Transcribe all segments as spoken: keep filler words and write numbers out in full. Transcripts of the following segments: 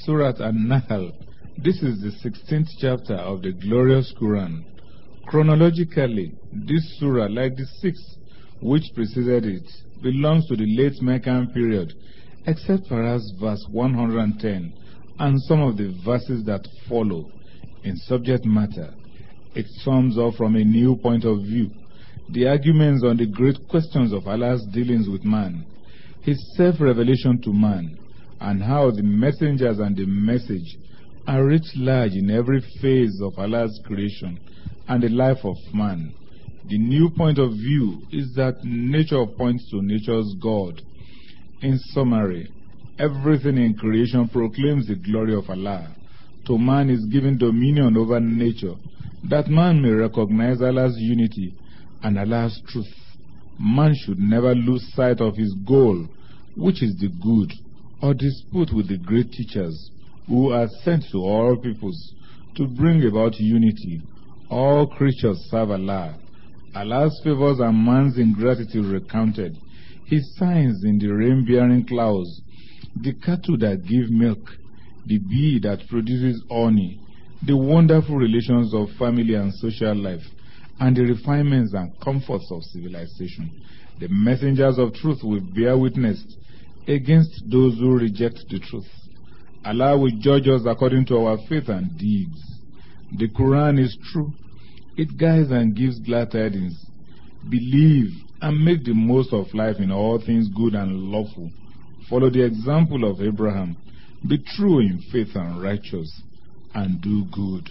Surat An-Nahl. This is the sixteenth chapter of the glorious Quran. Chronologically, this surah, like the sixth which preceded it, belongs to the late Meccan period, except perhaps verse one hundred ten and some of the verses that follow. In subject matter, it sums up from a new point of view the arguments on the great questions of Allah's dealings with man, His self-revelation to man, and how the messengers and the message are writ large in every phase of Allah's creation and the life of man. The new point of view is that nature points to nature's God. In summary, everything in creation proclaims the glory of Allah. To man is given dominion over nature, that man may recognize Allah's unity and Allah's truth. Man should never lose sight of his goal, which is the good, or dispute with the great teachers who are sent to all peoples to bring about unity. All creatures serve Allah. Allah's favors and man's ingratitude recounted, His signs in the rain-bearing clouds, the cattle that give milk, the bee that produces honey, the wonderful relations of family and social life, and the refinements and comforts of civilization. The messengers of truth will bear witness against those who reject the truth. Allah will judge us according to our faith and deeds. The Quran is true. It guides and gives glad tidings. Believe and make the most of life in all things good and lawful. Follow the example of Abraham. Be true in faith and righteous, and do good.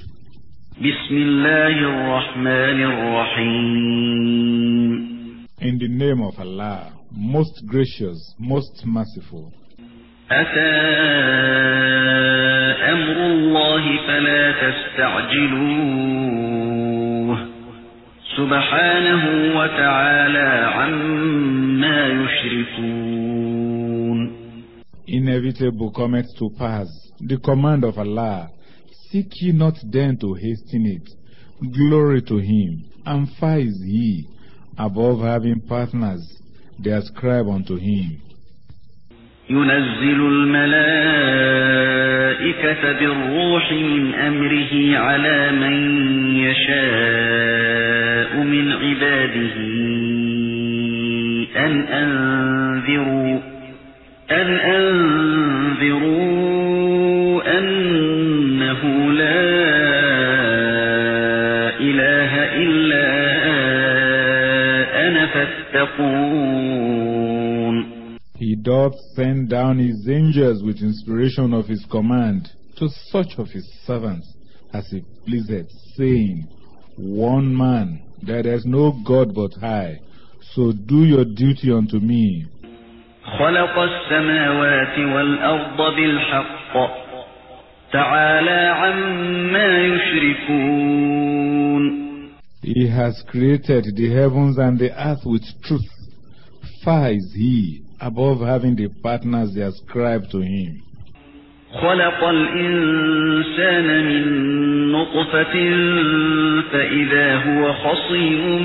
Bismillahirrahmanirrahim. In the name of Allah, most gracious, most merciful. أتى أمر الله فلا تستعجلوه سبحانه وتعالى عما يشركون. Inevitable cometh to pass the command of Allah. Seek ye not then to hasten it. Glory to Him, and far is He above having partners they ascribe unto Him. ينزل الملائكة بالروح من أمره على من يشاء من عباده أن أنذروا أن أنذروا أنه لا إله إلا أنا فاتقون. He doth send down His angels with inspiration of His command to such of His servants as He pleaseth, saying, One man, that there is no God but I, so do your duty unto me. خلق السماوات والأرض بالحق تعالى عما يشركون. He has created the heavens and the earth with truth. Far is He above having the partners they ascribe to Him. خلق الإنسان من نطفة فإذا هو خصيم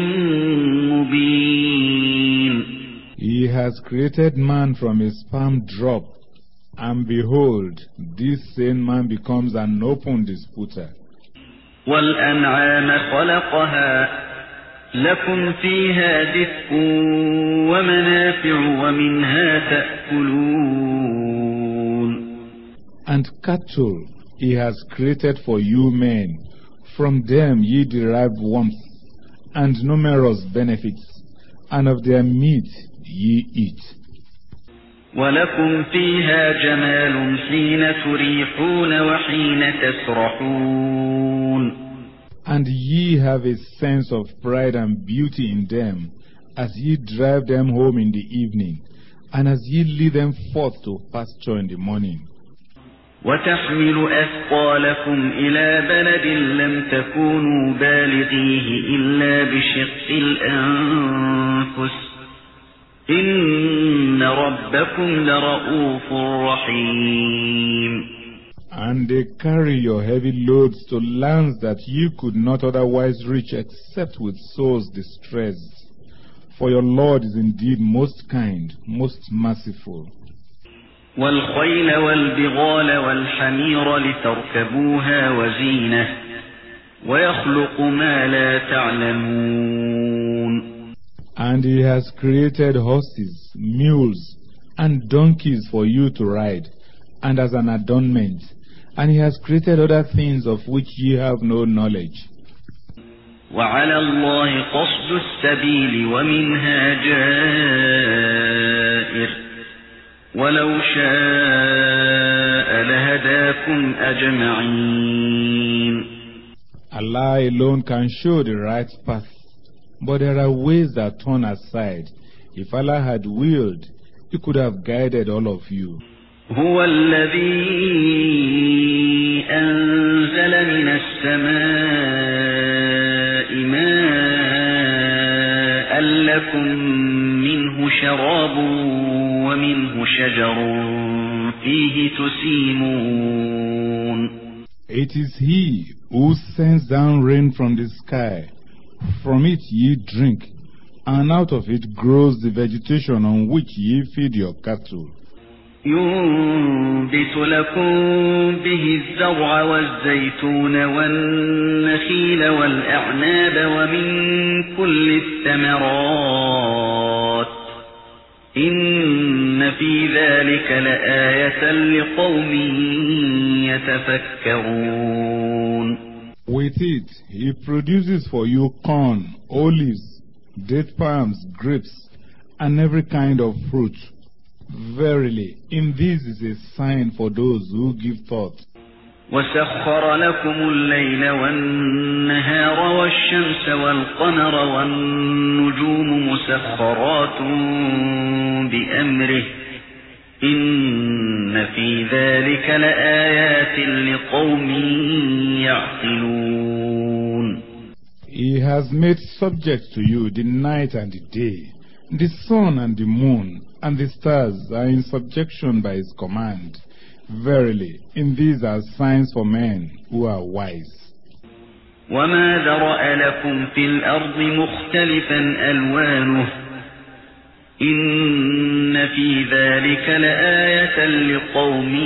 مبين. He has created man from a sperm drop, and behold, this same man becomes an open disputer. وَالْأَنْعَامَ خَلَقَهَا لَكُمْ فِيهَا دِفْءٌ وَمَنَافِعُ وَمِنْهَا تَأْكُلُونَ. And cattle He has created for you men. From them ye derive warmth and numerous benefits, and of their meat ye eat. وَلَكُمْ فِيهَا جَمَالٌ حِينَ تُرِيحُونَ وَحِينَ تَسْرَحُونَ. And ye have a sense of pride and beauty in them, as ye drive them home in the evening, and as ye lead them forth to pasture in the morning. وَتَحْمِلُ أَثْقَالَكُمْ إِلَى بَلَدٍ لَمْ تَكُونُوا بَالِغِيهِ إِلَّا بِشِقِّ الْأَنفُسِ إِنَّ رَبَّكُمْ لَرَءُوفٌ رَحِيمٌ. And they carry your heavy loads to lands that you could not otherwise reach except with soul's distress. For your Lord is indeed most kind, most merciful. والخيل والبغال والحمير لتركبوها وزينة ويخلق ما لا تعلمون. And he has created horses, mules, and donkeys for you to ride, and as an adornment. And he has created other things of which ye have no knowledge. وعلى الله قصد السبيل ومنها جائر ولو شاء لهداكم أجمعين. Allah alone can show the right path, but there are ways that turn aside. If Allah had willed, He could have guided all of you. هو الذي أنزل من السماء ماء لكم منه شراب ومنه شجر فيه تسيمون. It is He who sends down rain from the sky. From it ye drink, and out of it grows the vegetation on which ye feed your cattle. ينبت لكم به الزرع والزيتون والنخيل والأعناب ومن كل الثمرات إن في ذلك لآية لقوم يتفكرون. With it He produces for you corn, olives, date palms, grapes, and every kind of fruit. Verily, in this is a sign for those who give thought. وسخر لكم الليل والنهار والشمس والقمر والنجوم مسخرات بأمره إن في ذلك لآيات لقوم يعقلون. He has made subject to you the night and the day, the sun and the moon, and the stars are in subjection by His command. Verily, in these are signs for men who are wise. وما ذرأ لكم في الأرض مختلفا ألوانه إن في ذلك لآية لقوم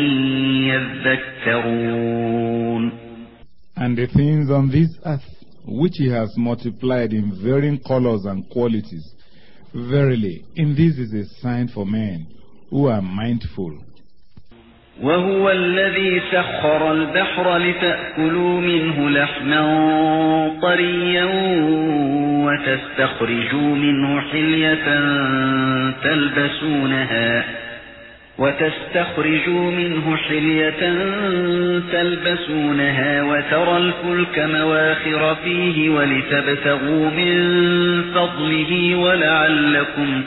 يذكرون. And the things on this earth which He has multiplied in varying colors and qualities, verily, in this is a sign for men who are mindful. وهو الذي سخر البحر لتأكلوا منه لحما طريا وتستخرجوا منه حلية تلبسونها وتستخرجوا منه حلية تلبسونها وترى الفلك مواخر فيه ولتبتغوا من فضله ولعلكم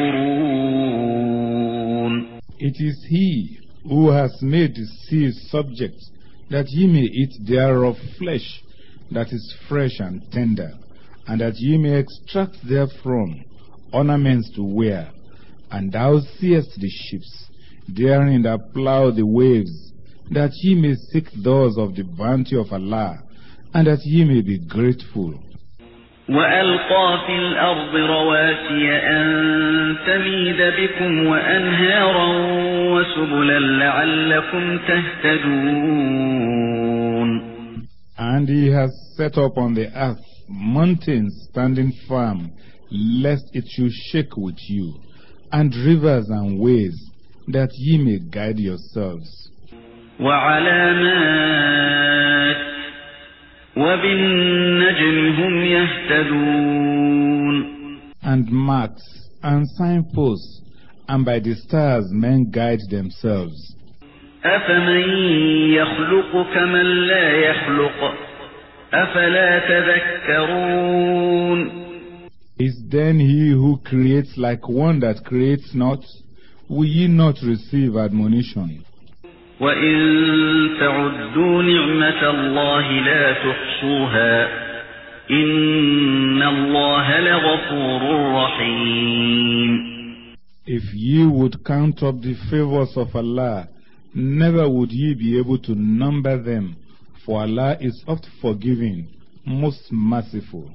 تشكرون. It is He who has made the sea subject, that ye may eat thereof flesh that is fresh and tender, and that ye may extract therefrom ornaments to wear. And thou seest the ships therein that plough the waves, that ye may seek those of the bounty of Allah, and that ye may be grateful. وألقى في الأرض رواسي أن تميد بكم وأنهارا وسبلا لعلكم تهتدون. And He has set up on the earth mountains standing firm, lest it should shake with you, and rivers and ways, that ye may guide yourselves. وعلامات وبالنجم هم يهتدون. And marks and signposts, and by the stars men guide themselves. أفمن يخلق كمن لا يخلق أفلا تذكرون. Is then He who creates like one that creates not? Will ye not receive admonition? وَإِن تَعُدُّوا نِعْمَةَ اللَّهِ لَا تُحْصُوهَا إِنَّ اللَّهَ لَغَفُورٌ رَّحِيمٌ. If ye would count up the favors of Allah, never would ye be able to number them, for Allah is oft forgiving, most merciful.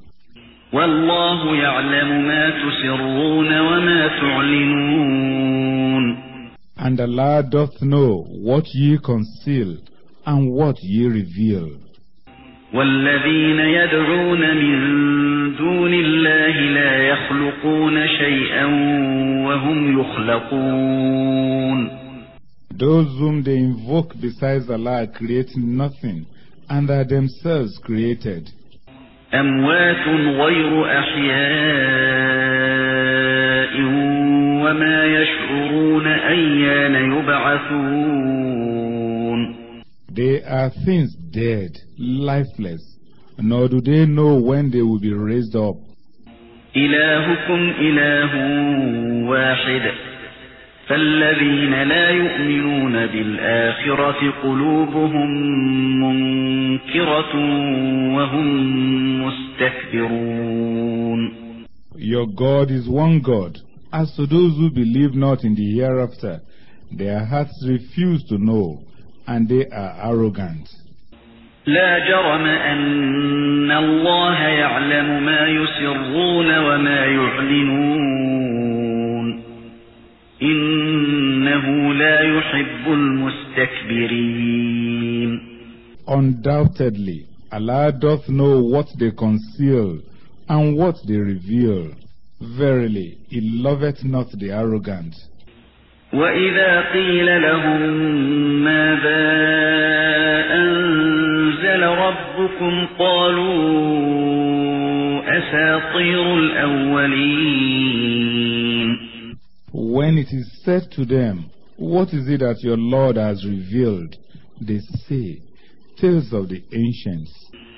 وَاللَّهُ يَعْلَمُ مَا تُسِرُّونَ وَمَا تُعْلِنُونَ. And Allah doth know what ye conceal and what ye reveal. والذين يدعون من دون الله لا يخلقون شيئا وهم يخلقون. Those whom they invoke besides Allah create nothing, and are themselves created. أموات غير أحياء وما يشعرون أيان يبعثون. They are things dead, lifeless, nor do they know when they will be raised up. إلهكم إله واحد فالذين لا يؤمنون بالآخرة قلوبهم منكرة وهم مستكبرون. Your God is one God. As to those who believe not in the hereafter, their hearts refuse to know, and they are arrogant. لا جرم أن الله يعلم ما يسرون وما يعلنون إنه لا يحب المستكبرين. Undoubtedly, Allah doth know what they conceal and what they reveal. Verily, He loveth not the arrogant. وَإِذَا قِيلَ لَهُم مَّاذَا أَنزَلَ رَبُّكُمْ قَالُوا أَسَاطِيرُ الْأَوَّلِينَ. When it is said to them, what is it that your Lord has revealed? They say, tales of the ancients.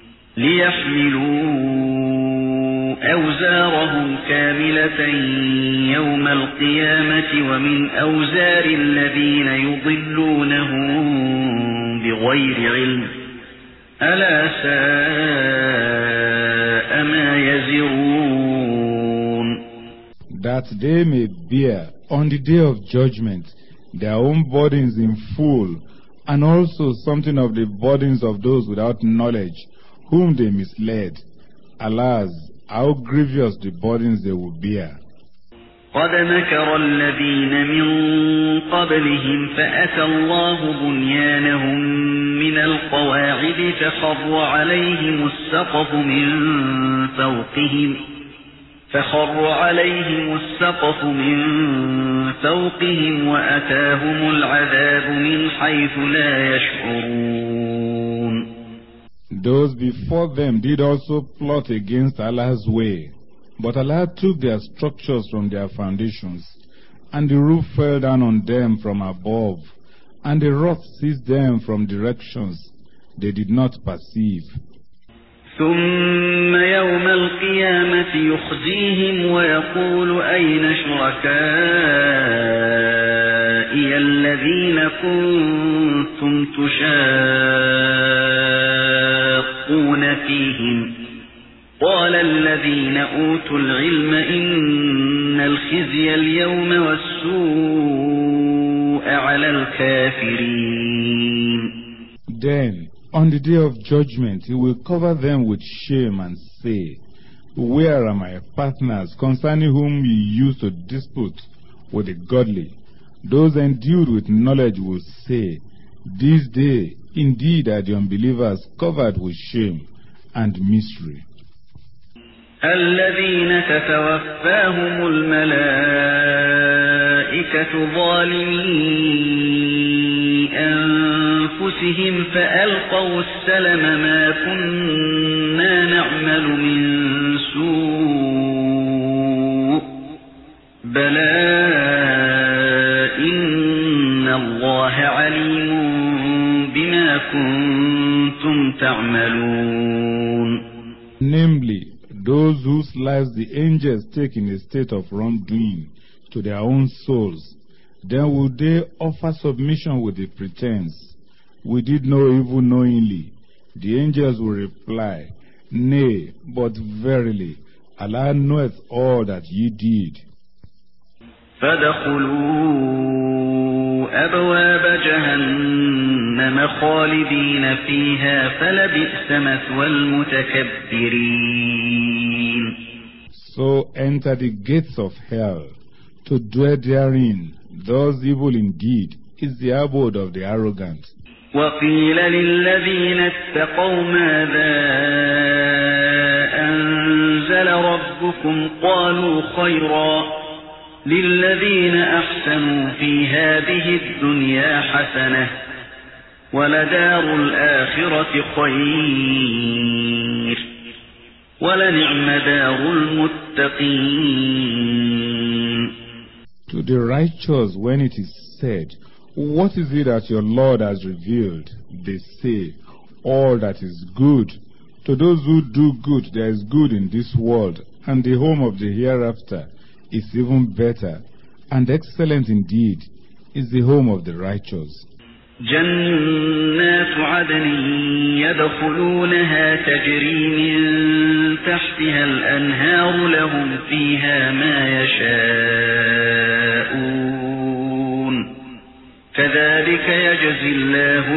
لِيَحْمِلُوا أَوْزَارَهُمْ كَامِلَةً يَوْمَ الْقِيَامَةِ وَمِنْ أَوْزَارِ الَّذِينَ يُضِلُّونَهُم بِغَيْرِ عِلْمٍ أَلَا سَاءَ مَا يَزِرُونَ. That they may bear on the day of judgment their own burdens in full, and also something of the burdens of those without knowledge, whom they misled. Alas, how grievous the burdens they will bear. قَدْ مَكَرَ الَّذِينَ مِنْ قَبْلِهِمْ فَأَتَى اللَّهُ بُنْيَانَهُمْ مِنَ الْقَوَاعِدِ فَخَرَّ عَلَيْهِمُ السَّقْفُ مِنْ فَوْقِهِمْ فَخَرَّ عَلَيْهِمُ السَّقْفُ مِنْ فَوْقِهِمْ وَأَتَاهُمُ الْعَذَابُ مِنْ حَيْثُ لَا يَشْعُرُونَ. Those before them did also plot against Allah's way, but Allah took their structures from their foundations, and the roof fell down on them from above, and the wrath seized them from directions they did not perceive. ثم يوم القيامة يخزيهم ويقول أين شركائي الذين كنتم تشاقون فيهم قال الذين أوتوا العلم إن الخزي اليوم والسوء على الكافرين. Then, on the day of judgment, He will cover them with shame and say, where are my partners concerning whom ye used to dispute with the godly? Those endued with knowledge will say, this day indeed are the unbelievers covered with shame and misery. الذين تتوفاهم الملائكة ظالمي أنفسهم فألقوا السلم ما كنا نعمل من سوء بلى إن الله عليم بما كنتم تعملون. Namely, those whose lives the angels take in a state of wrongdoing to their own souls, then will they offer submission with the pretense, we did no evil knowingly. The angels will reply, nay, but verily, Allah knoweth all that ye did. فَادْخُلُوا أَبْوَابَ جَهَنَّمَ خَالِدِينَ فِيهَا فَلَبِئْسَ مَثْوَى الْمُتَكَبِّرِينَ. So enter the gates of hell, to dwell therein. thus evil indeed is the abode of the arrogant. وقيل للذين اتقوا ماذا أنزل ربكم قالوا خيرا للذين أحسنوا في هذه الدنيا حسنة ولدار الآخرة خير ولنعم دار المتقين. To the righteous when it is said, what is it that your Lord has revealed? They say, all that is good. To those who do good, there is good in this world, and the home of the hereafter is even better, and excellent indeed is the home of the righteous. جنات عدن يدخلونها تجري من تحتها الأنهار لهم فيها ما يشاءون كذلك يجزي الله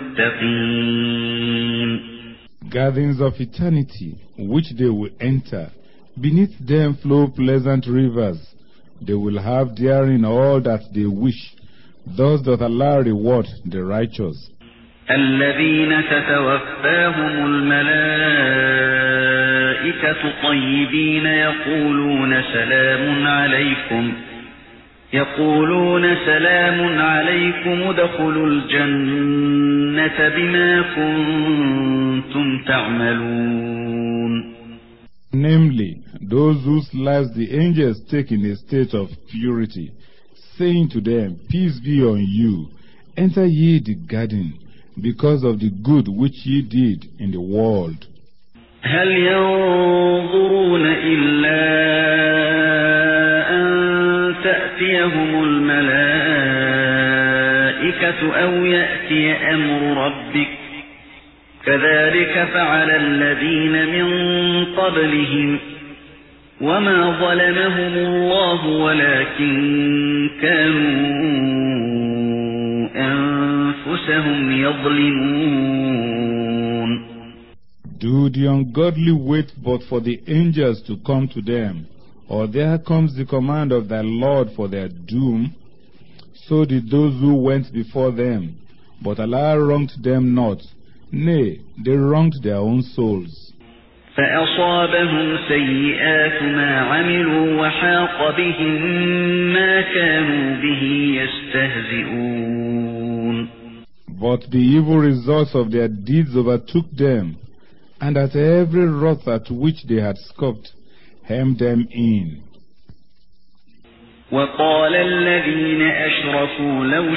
المتقين. Gatherings of eternity, which they will enter, beneath them flow pleasant rivers. They will have therein all that they wish. Thus doth Allah reward the righteous. الذين تتوفاهم الملائكة طيبين يقولون سلام عليكم يقولون سلام عليكم ادخلوا الجنة بما كنتم تعملون. Namely, those whose lives the angels take in a state of purity, saying to them, peace be on you, enter ye the garden, because of the good which ye did in the world. هل ينظرون إلا أن تأتيهم الملائكة أو يأتي أمر ربك كذلك فعل الذين من قبلهم وما ظلمهم الله ولكن كانوا أنفسهم يظلمون. Do the ungodly wait but for the angels to come to them, or there comes the command of thy Lord for their doom? So did those who went before them, but Allah wronged them not. Nay, they wronged their own souls. فأصابهم سيئات ما عملوا وحاق بهم ما كانوا به يستهزئون. But the evil results of their deeds overtook them, and at every wrath at which they had scoffed, hemmed them in. وقال الذين أشركوا لو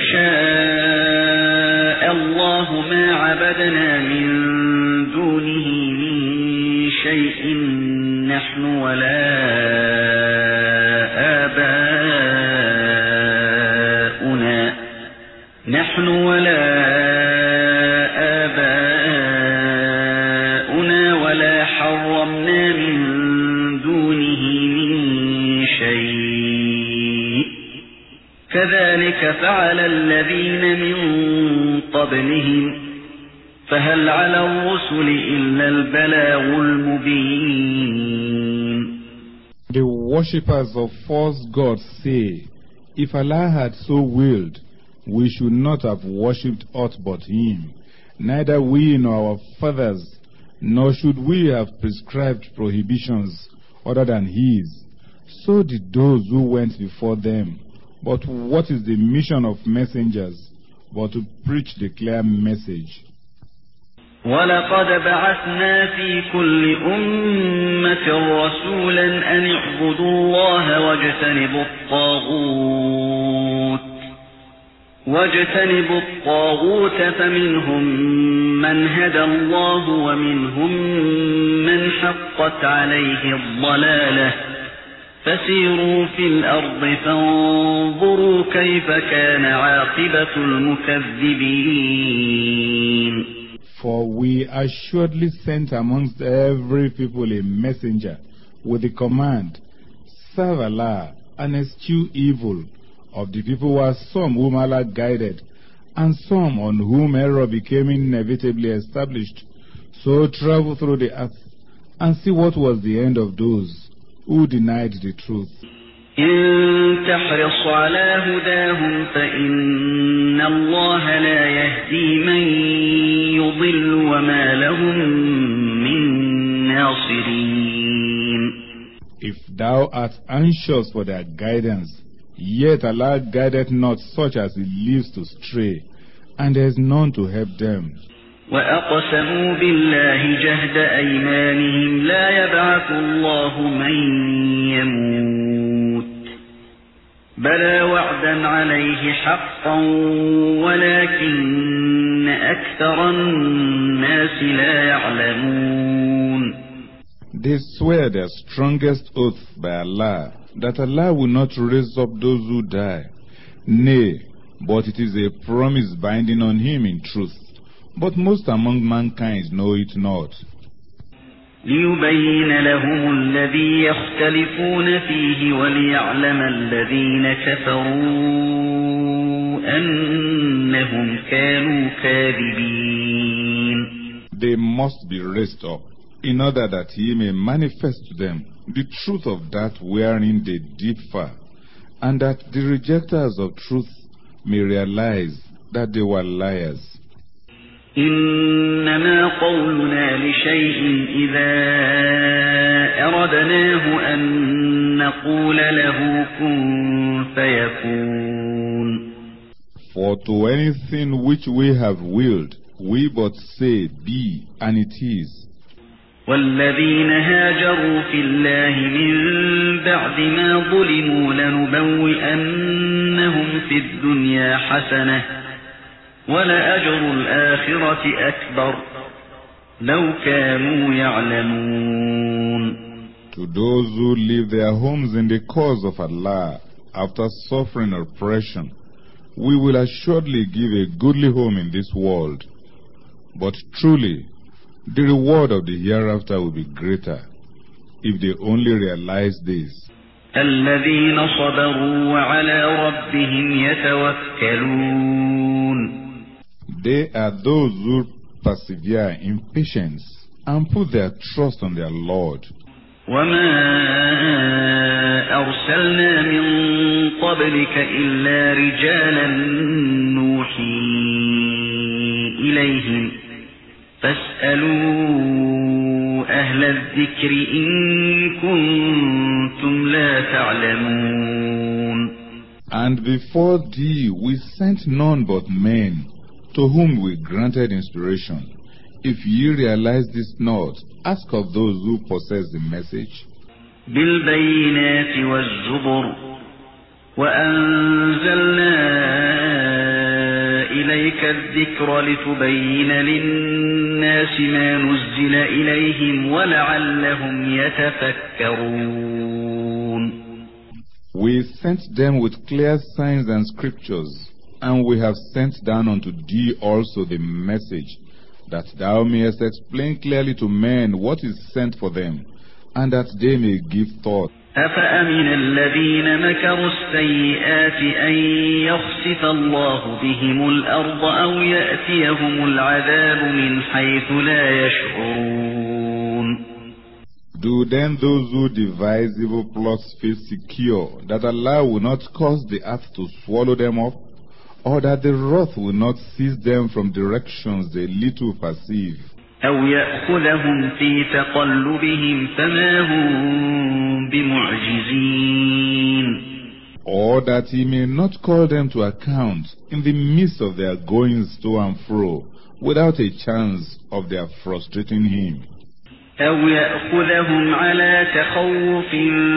شاء الله ما عبدنا من دونه من شيء نحن ولا آباؤنا نحن ولا آباؤنا ولا حرمنا من دونه من شيء كذلك فعل الذين من قبلهم فهل على الرسل إلا البلاغ المبين. The worshippers of false gods say, if Allah had so willed, we should not have worshipped aught but Him, neither we nor our fathers, nor should we have prescribed prohibitions other than His. So did those who went before them. But what is the mission of messengers but to preach the clear message? وَلَقَدْ بَعَثْنَا فِي كُلِّ أُمَّةٍ رَسُولًا أَنِ اعْبُدُوا اللَّهَ وَاجْتَنِبُوا الطَّاغُوتَ وَاجْتَنِبُوا الطَّاغُوتَ فَمِنْهُمْ مَنْ هَدَى اللَّهُ وَمِنْهُمْ مَنْ حَقَّتْ عَلَيْهِ الضَّلَالَةُ فَسِيرُوا فِي الْأَرْضِ فَانظُرُوا كَيْفَ كَانَ عَاقِبَةُ الْمُكَذِّبِينَ. For we assuredly sent amongst every people a messenger with the command, serve Allah and eschew evil. Of the people were some whom Allah guided, and some on whom error became inevitably established. So travel through the earth and see what was the end of those who denied the truth. إن تحرص على هداهم فإن الله لا يهدي من يضل وما لهم من ناصرين. If thou art anxious for their guidance, yet Allah guideth not such as he leaves to stray, and there is none to help them. وأقسموا بالله جهد أيمانهم لا يبعث الله من يموت بلى وعدا عليه حقا ولكن أكثر الناس لا يعلمون. They swear their strongest oath by Allah that Allah will not raise up those who die. Nay, but it is a promise binding on him in truth. But most among mankind know it not. ليبين لهم الذي يختلفون فيه وليعلم الذين كفروا أنهم كانوا كاذبين. They must be raised up, in order that he may manifest to them the truth of that wherein they differ, and that the rejectors of truth may realize that they were liars. إنما قولنا لشيء إذا أردناه أن نقول له كن فيكون. For to anything which we have willed, we but say, be, and it is. والذين هاجروا في الله من بعد ما ظلموا لنبوئنهم في الدنيا حسنة ولأجر الآخرة أكبر لو كانوا يعلمون. To those who leave their homes in the cause of Allah after suffering oppression, we will assuredly give a goodly home in this world. But truly, the reward of the hereafter will be greater, if they only realize this. الذين صبروا وعلى ربهم يتوكلون. They are those who persevere in patience and put their trust on their Lord. وما أرسلنا من قبلك إلا رجالا نوحي إليهم فاسألوا أهل الذكر إن كنتم لا تعلمون. And before thee we sent none but men, to whom we granted inspiration. If ye realize this not, ask of those who possess the message. بالبينات والزبر وأنزلنا إليك الذكر لتبين للناس ما نزل إليهم ولعلهم يتفكرون. We sent them with clear signs and scriptures, and we have sent down unto thee also the message, that thou mayest explain clearly to men what is sent for them, and that they may give thought. أفأمن الذين مكروا السيئات أن يخسف الله بهم الأرض أو يأتيهم العذاب من حيث لا يشعرون. Do then those who devise evil plots feel secure that Allah will not cause the earth to swallow them up, or that the wrath will not seize them from directions they little perceive? أو يأخذهم في تقلبهم فما هم بمعجزين. Or that he may not call them to account in the midst of their goings to and fro, without a chance of their frustrating him. أو يأخذهم على تخوف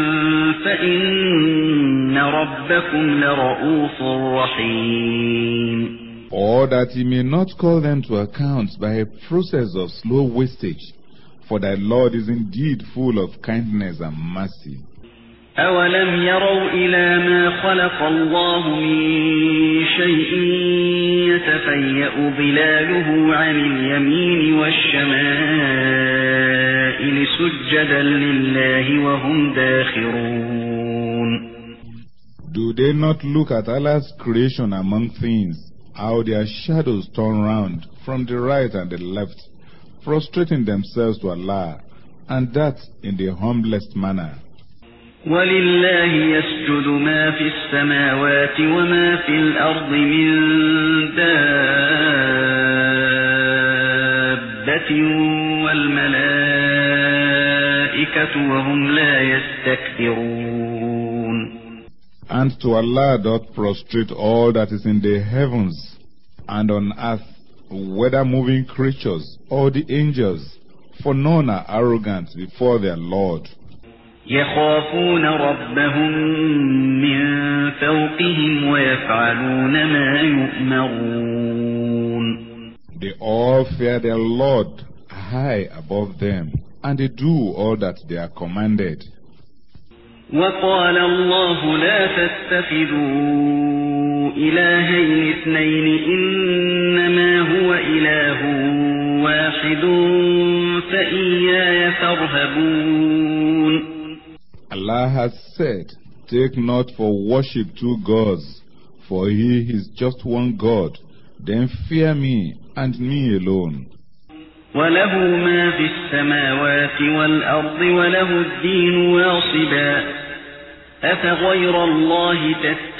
فإن ربكم لرؤوف رحيم. Or that he may not call them to account by a process of slow wastage, for thy Lord is indeed full of kindness and mercy. أولم يروا إلى ما خلق الله من شيء يتفيأ ظلاله عن اليمين والشمائل سجدا لله وهم داخرون. Do they not look at Allah's creation among things, how their shadows turn round from the right and the left, prostrating themselves to Allah, and that in the humblest manner? وَلِلَّهِ يَسْجُدُ مَا فِي السَّمَاوَاتِ وَمَا فِي الْأَرْضِ مِن دَابَّةٍ وَالْمَلَائِكَةُ وَهُمْ لَا يَسْتَكْبِرُونَ. And to Allah doth prostrate all that is in the heavens and on earth, whether moving creatures or the angels, for none are arrogant before their Lord. يَخَافُونَ رَبَّهُم مِّن فَوْقِهِمْ وَيَفْعَلُونَ مَا يُؤْمَرُونَ. They all fear their Lord high above them, and they do all that they are commanded. وَقَالَ اللَّهُ لَا تَتَّخِذُوا إِلَٰهَيْنِ اثْنَيْنِ إِنَّمَا هُوَ إِلَٰهٌ وَاحِدٌ فَإِيَّايَ فَارْهَبُونِ. Allah has said, take not for worship two gods, for He is just one God. Then fear me and me alone. وَلَهُ مَا فِي السَّمَاوَاتِ وَالْأَرْضِ وَلَهُ الدِّينُ وَاصِبًا أَفَغَيْرَ اللَّهِ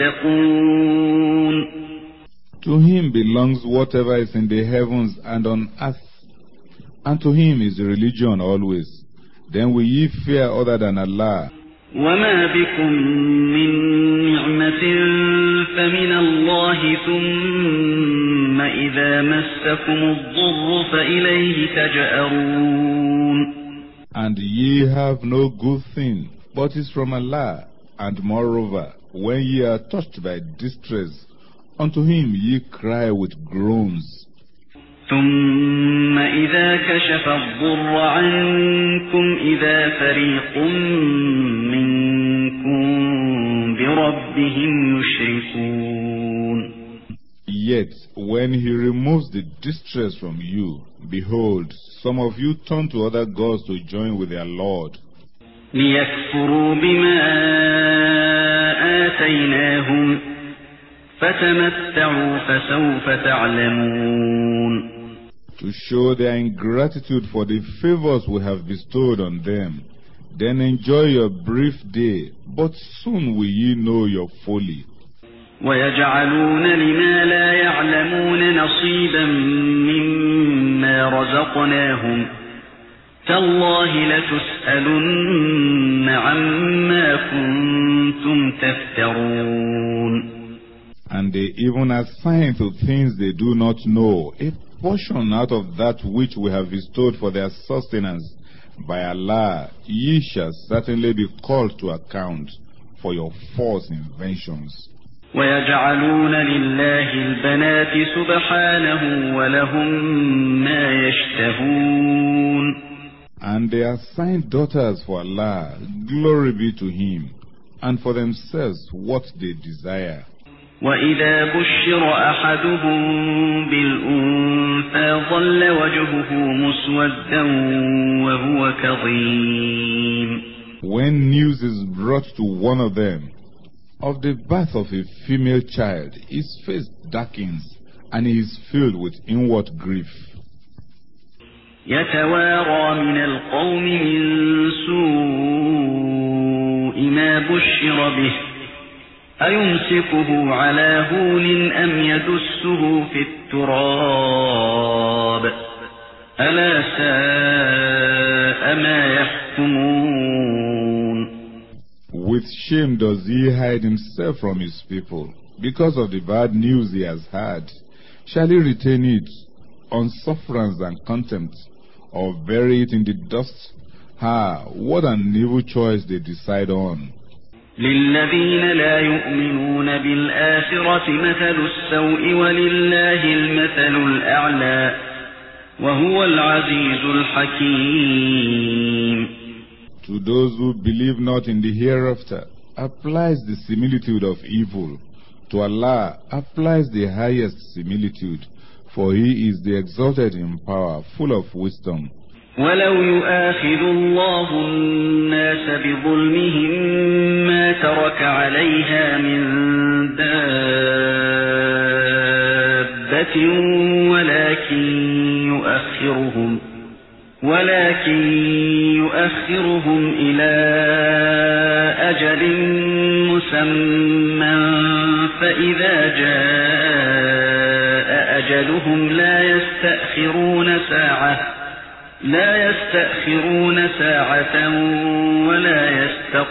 تَتَّقُونَ. To Him belongs whatever is in the heavens and on earth, and to Him is the religion always. Then will ye fear other than Allah. وَمَا بِكُم مِّن نِّعْمَةٍ فَمِنَ اللَّهِ ثُمَّ إِذَا مَسَّكُمُ الضُّرُّ فَإِلَيْهِ تَجْأَرُونَ. And ye have no good thing, but is from Allah. And moreover, when ye are touched by distress, unto Him ye cry with groans. ثُمَّ إِذَا كَشَفَ الضُّرَّ عَنكُمْ إِذَا فَرِيقٌ مِّنكُم بِرَبِّهِمْ يُشْرِكُونَ. Yet, when He removes the distress from you, behold, some of you turn to other gods to join with their Lord. لِيَكْفُرُوا بِمَا آتَيْنَاهُمْ فَتَمَتَّعُوا فَسَوْفَ تَعْلَمُونَ. To show their ingratitude for the favors we have bestowed on them. Then enjoy your brief day, but soon will ye know your folly. وَيَجْعَلُونَ لِمَا لَا يَعْلَمُونَ نَصِيبًا مِّمَّا رَزَقْنَاهُمْ تَاللَّهِ لَتُسْأَلُنَّ عَمَّا كُنتُمْ تَفْتَرُونَ. And they even assign to things they do not know a portion out of that which we have bestowed for their sustenance. By Allah, ye shall certainly be called to account for your false inventions. وَيَجْعَلُونَ لِلَّهِ الْبَنَاتِ سُبْحَانَهُ وَلَهُم مَّا يَشْتَهُونَ. And they assign daughters for Allah, glory be to Him, and for themselves what they desire. وَإِذَا بُشِّرَ أَحَدُهُم بِالْأُنثَىٰ ظَلَّ وَجْهُهُ مُسْوَدًّا وَهُوَ كَظِيمٌ. When news is brought to one of them of the birth of a female child, his face darkens, and he is filled with inward grief. يَتَوَارَىٰ مِنَ الْقَوْمِ مِن سُوءِ مَا بُشِّرَ بِهِ أَيُمْسِكُهُ عَلَىٰ هُونٍ أَمْ يَدُسُّهُ فِي التُّرَابِ أَلَا سَاءَ مَا يَحْكُمُونَ. With shame does he hide himself from his people, because of the bad news he has heard. Shall he retain it on sufferance and contempt, or bury it in the dust? Ha, what an evil choice they decide on. لِلَّذِينَ لَا يُؤْمِنُونَ بِالْآخِرَةِ مَثَلُ السَّوْءِ وَلِلَّهِ الْمَثَلُ الْأَعْلَى وَهُوَ الْعَزِيزُ الْحَكِيمُ. To those who believe not in the hereafter applies the similitude of evil. To Allah applies the highest similitude, for He is the exalted in power, full of wisdom. وَلَوْ يُؤَاخِذُ اللَّهُ النَّاسَ بِظُلْمِهِم مَّا تَرَكَ عَلَيْهَا مِن دَابَّةٍ وَلَكِن يُؤَخِّرُهُمْ ولكن يؤخرهم إلى أجل مسمى فإذا جاء أجلهم لا يستأخرون ساعة لا يستأخرون ساعة ولا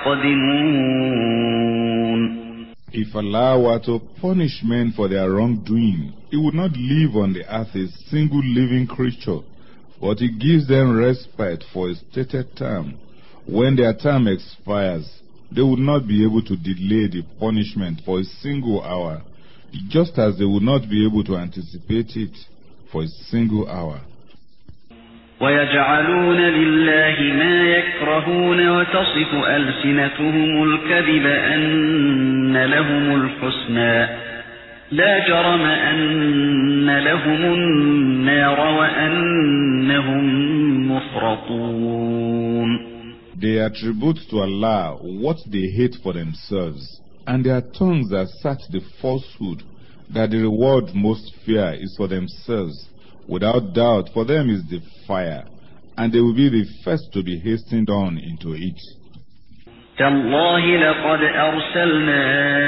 يستقدمون. If Allah were to punish men for their wrongdoing, He would not leave on the earth a single living creature, but He gives them respite for a stated term. When their term expires, they would not be able to delay the punishment for a single hour, just as they would not be able to anticipate it for a single hour. وَيَجْعَلُونَ لِلَّهِ مَا يَكْرَهُونَ وَتَصِفُ أَلْسِنَتُهُمُ الْكَذِبَ أَنَّ لَهُمُ الْحُسْنَى لَا جَرَمَ أَنَّ لَهُمُ النَّارَ وَأَنَّهُمْ مُفْرَطُونَ. They attribute to Allah what they hate for themselves, and their tongues assert the falsehood that the reward most fear is for themselves. Without doubt, for them is the fire, and they will be the first to be hastened on into it. تَاللَّهِ لَقَدْ أَرْسَلْنَا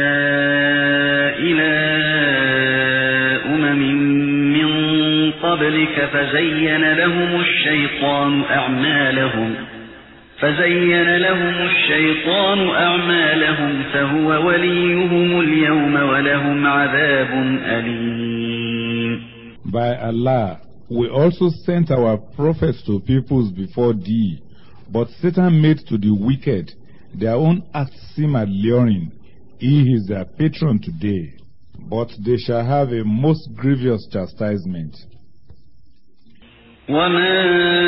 إِلَى أُمَمٍ مِّن قَبْلِكَ فَزَيَّنَ لَهُمُ الشَّيْطَانُ أَعْمَالَهُمْ فَزَيَّنَ لَهُمُ الشَّيْطَانُ أَعْمَالَهُمْ فَهُوَ وَلِيُّهُمُ الْيَوْمَ وَلَهُمْ عَذَابٌ أَلِيمٌ. By Allah, we also sent our prophets to peoples before thee, but Satan made to the wicked their own acts seem alluring. He is their patron today, but they shall have a most grievous chastisement. وَمَا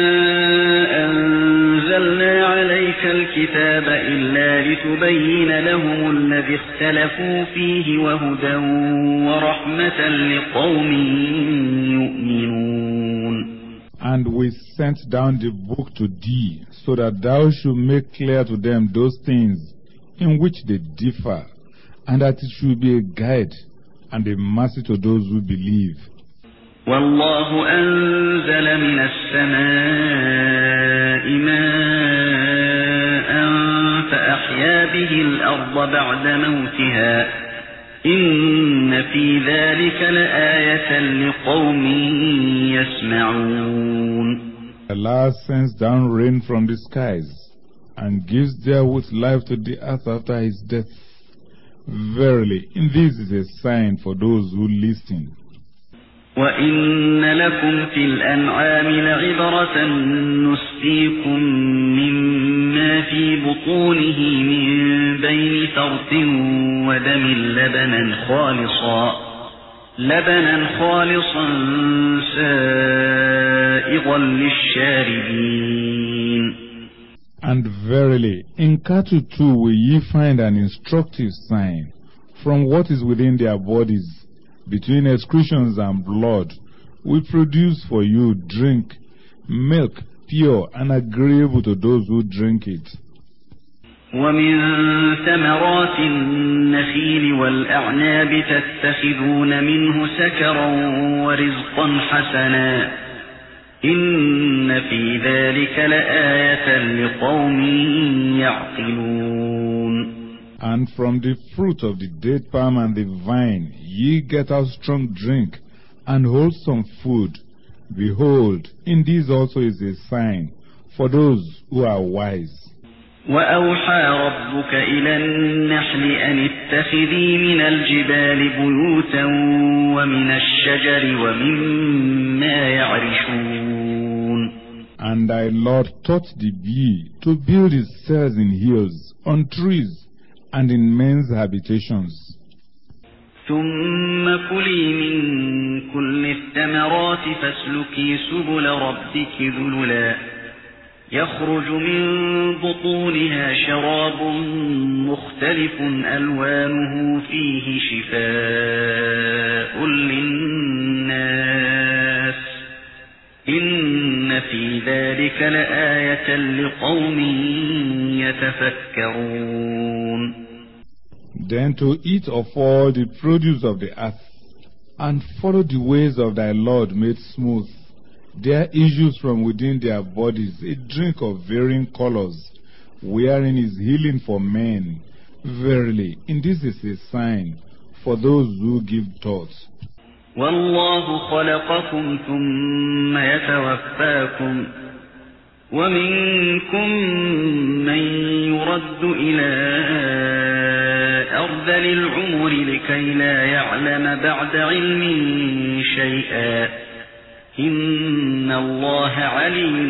أَنزَلْنَا عَلَيْكَ الْكِتَابَ إِلَّا لِتُبَيِّنَ لَهُمُ الَّذِي اخْتَلَفُوا فِيهِ وَهُدًى وَرَحْمَةً لِقَوْمٍ يُؤْمِنُونَ. And we sent down the book to thee, so that thou should make clear to them those things in which they differ, and that it should be a guide and a mercy to those who believe. وَاللَّهُ أَنزَلَ مِنَ السَّمَاءِ مَاءً فَأَحْيَا بِهِ الْأَرْضَ بَعْدَ مَوْتِهَا إِنَّ فِي ذَلِكَ لَآيَةً لِقَوْمٍ يَسْمَعُونَ. Allah sends down rain from the skies and gives therewith life to the earth after his death. Verily, in this is a sign for those who listen. وَإِنَّ لَكُمْ فِي الْأَنْعَامِ لَعِبْرَةً نُسْقِيكُم مِّمَّا فِي بُطُونِهِ مِن بَيْنِ فَرْثٍ وَدَمٍ لَبَنًا خَالِصًا لَبَنًا خَالِصًا سَائِغًا لِلشَّارِبِينَ. And verily, in cattle too will ye find an instructive sign from what is within their bodies. Between excretions and blood, we produce for you drink, milk, pure and agreeable to those who drink it. وَمِن ثَمَرَاتِ النَّخِيلِ وَالْأَعْنَابِ تَتَّخِذُونَ مِنْهُ سَكَرًا وَرِزْقًا حَسَنًا إِنَّ فِي ذَلِكَ لَآيَةً لِقَوْمٍ يَعْقِلُونَ. And from the fruit of the date palm and the vine ye get out strong drink and wholesome food. Behold, in this also is a sign for those who are wise. وَأَوْحَى رَبُّكَ إِلَى النَّحْلِ أَنِ اتَّخِذِي مِنَ الْجِبَالِ بُيُوتًا وَمِنَ الشَّجَرِ وَمِمَّا يَعْرِشُونَ. And thy Lord taught the bee to build its cells in hills, on trees, and in men's habitations. ثُمَّ كُلِي مِن كُلِّ الثَّمَرَاتِ فَاسْلُكِي سُبُلَ رَبِّكِ ذُلُلًا يَخْرُجُ مِن بُطُونِهَا شَرَابٌ مُخْتَلِفٌ أَلْوَانُهُ فِيهِ شِفَاءٌ لِلنَّاسِ إِنَّ فِي ذَلِكَ لَآيَةً لِقَوْمٍ يَتَفَكَّرُونَ. Then to eat of all the produce of the earth, and follow the ways of thy Lord made smooth. There issues from within their bodies a drink of varying colors, wherein is healing for men. Verily, in this is a sign for those who give thought. والله خلقكم ثم يتوفاكم ومنكم من يرد إلى أرذل العمر لكي لا يعلم بعد علم شيئا إن الله عليم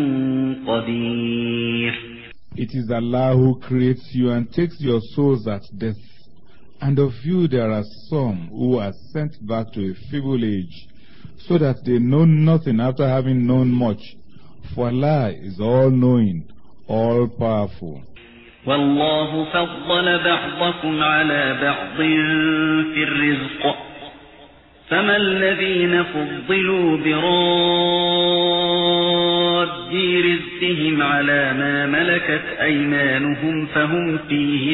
قدير. It is Allah who creates you and takes your souls at death. And of you there are some who are sent back to a feeble age, so that they know nothing after having known much. For Allah is all-knowing, all-powerful. والله فضل بعضكم على بعض في الرزق فما الذين فضلوا براد رزقهم على ما ملكت أيمانهم فهم فيه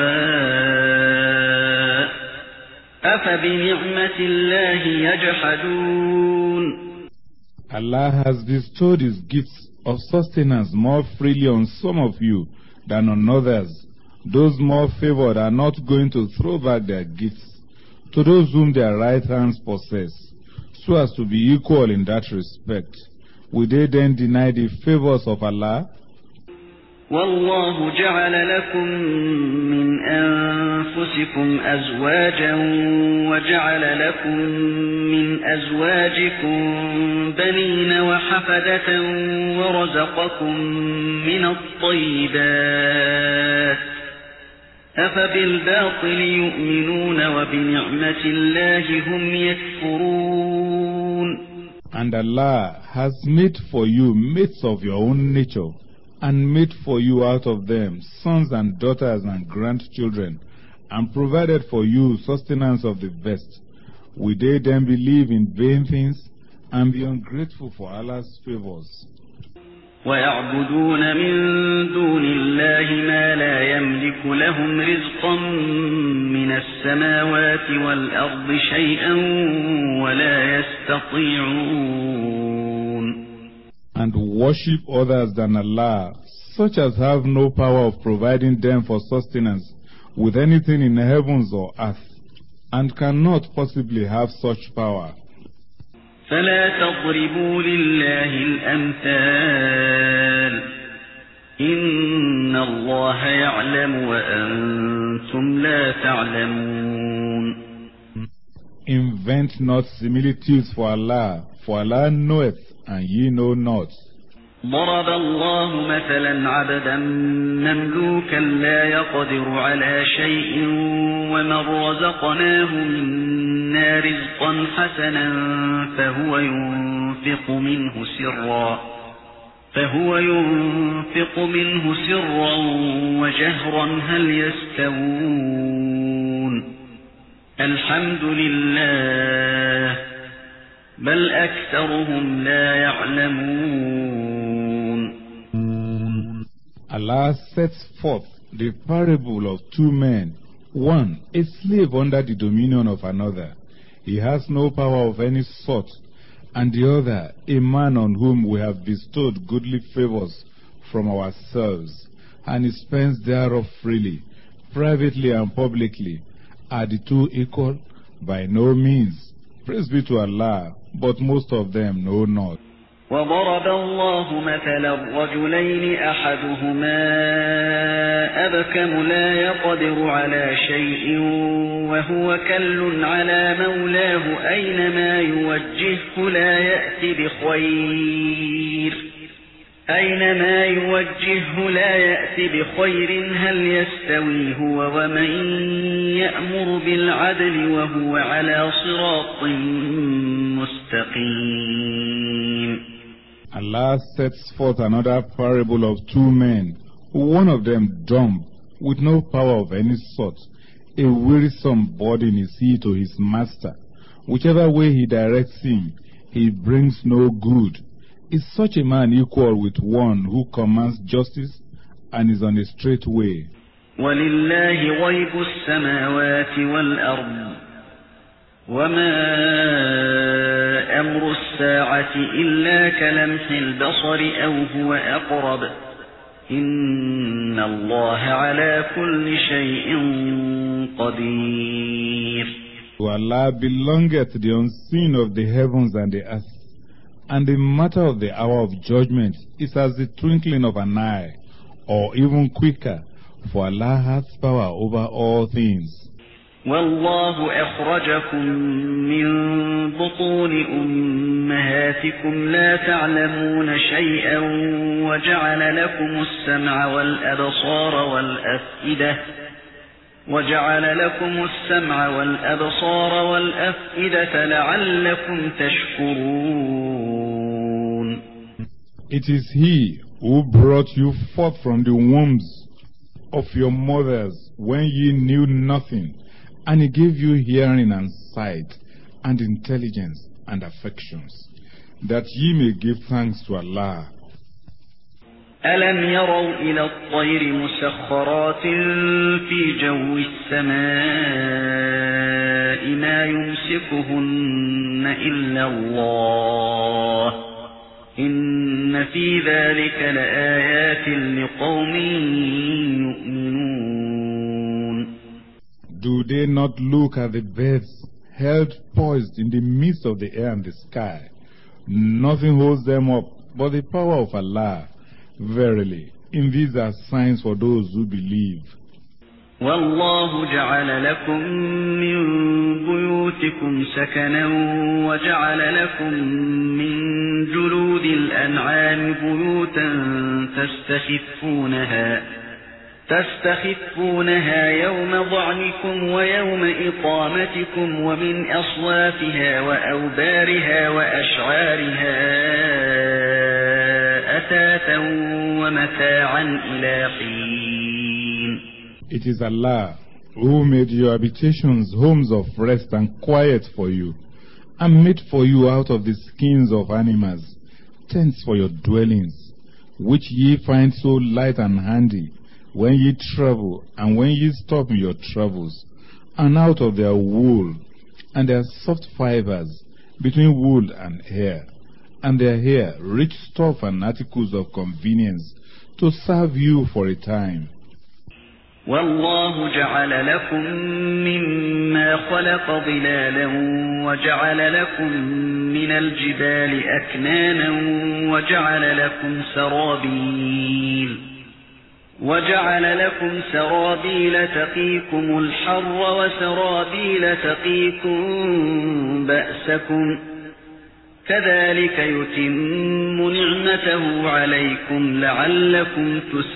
سواء أفبنعمة الله يجحدون. Allah has bestowed His gifts of sustenance more freely on some of you than on others. Those more favored are not going to throw back their gifts to those whom their right hands possess, so as to be equal in that respect. Will they then deny the favors of Allah? والله جعل لكم من أنفسكم أزواجا وجعل لكم من أزواجكم بنين وحفدة ورزقكم من الطيبات أفبالباطل يؤمنون وبنعمة الله هم يكفرون. And Allah has made for you mates of your own nature, and made for you out of them sons and daughters and grandchildren, and provided for you sustenance of the best. Will they then believe in vain things, and be ungrateful for Allah's favors? وَيَعْبُدُونَ مِن دُونِ اللَّهِ مَا لَا يَمْلِكُ لَهُمْ رِزْقًا مِنَ السَّمَاوَاتِ وَالْأَرْضِ شَيْئًا وَلَا يَسْتَطِيعُونَ. And worship others than Allah, such as have no power of providing them for sustenance with anything in the heavens or earth, and cannot possibly have such power. فلا تضربوا لله الأمثال إن الله يعلم وأنتم لا تعلمون. Invent not similitudes for Allah, for Allah knoweth and ye know not. ضرب الله مثلا عبدا مملوكا لا يقدر على شيء ومن رزقناه منا رزقا حسنا فهو ينفق منه سرا فهو ينفق منه سرا وجهرا هل يستوون الحمد لله بل أكثرهم لا يعلمون. Allah sets forth the parable of two men, one a slave under the dominion of another. He has no power of any sort, and the other a man on whom we have bestowed goodly favors from ourselves, and he spends thereof freely, privately and publicly. Are the two equal? By no means. Praise be to Allah, but most of them know not. وضرب الله مثلا رجلين أحدهما أبكم لا يقدر على شيء وهو كل على مولاه أينما يوجهه لا يأتي بخير أينما يوجهه لا يأتي بخير هل يستوي هو ومن يأمر بالعدل وهو على صراط مستقيم. Allah sets forth another parable of two men, one of them dumb, with no power of any sort. A wearisome burden is he to his master. Whichever way he directs him, he brings no good. Is such a man equal with one who commands justice and is on a straight way? وَلِلَّهِ غَيْبُ السَّمَاوَاتِ وَالْأَرْضِ وَمَا أمر الساعة إلا كلمح البصر أو هو أقرب إن الله على كل شيء قدير. To Allah belongeth the unseen of the heavens and the earth, and the matter of the hour of judgment is as the twinkling of an eye, or even quicker, for Allah hath power over all things. والله أخرجكم من بطون أمهاتكم لا تعلمون شيئا وجعل لكم السمع والأبصار والأفئدة وجعل لكم السمع والأبصار والأفئدة لعلكم تشكرون. It is He who brought you forth from the wombs of your mothers when ye knew nothing, and He gave you hearing and sight and intelligence and affections, that ye may give thanks to Allah. ألم يروا إلى الطير مسخرات في جو السماء ما يمسكهن إلا الله إن في ذلك لآيات لقوم يؤمنون. Do they not look at the birds held poised in the midst of the air and the sky? Nothing holds them up but the power of Allah. Verily, in these are signs for those who believe. والله جعل لكم من بيوتكم سكنا وجعل لكم من جلود الأنعام بيوتا تستخفونها تستخفونها يوم ضعنكم ويوم إقامتكم ومن أصوافها وأوبارها وأشعارها أثاثا ومتاعا إلى حين. It is Allah who made your habitations homes of rest and quiet for you, and made for you out of the skins of animals tents for your dwellings, which ye find so light and handy when ye travel and when ye stop in your travels, and out of their wool and their soft fibers between wool and hair, and their hair rich stuff and articles of convenience to serve you for a time. والله جعل لكم مما خلق ظلالا وجعل لكم من الجبال أكنانا وجعل لكم سرابيل وجعل لكم سرابيل تقيكم الحر وسرابيل تقيكم بأسكم كذلك يتم نعمته عليكم لعلكم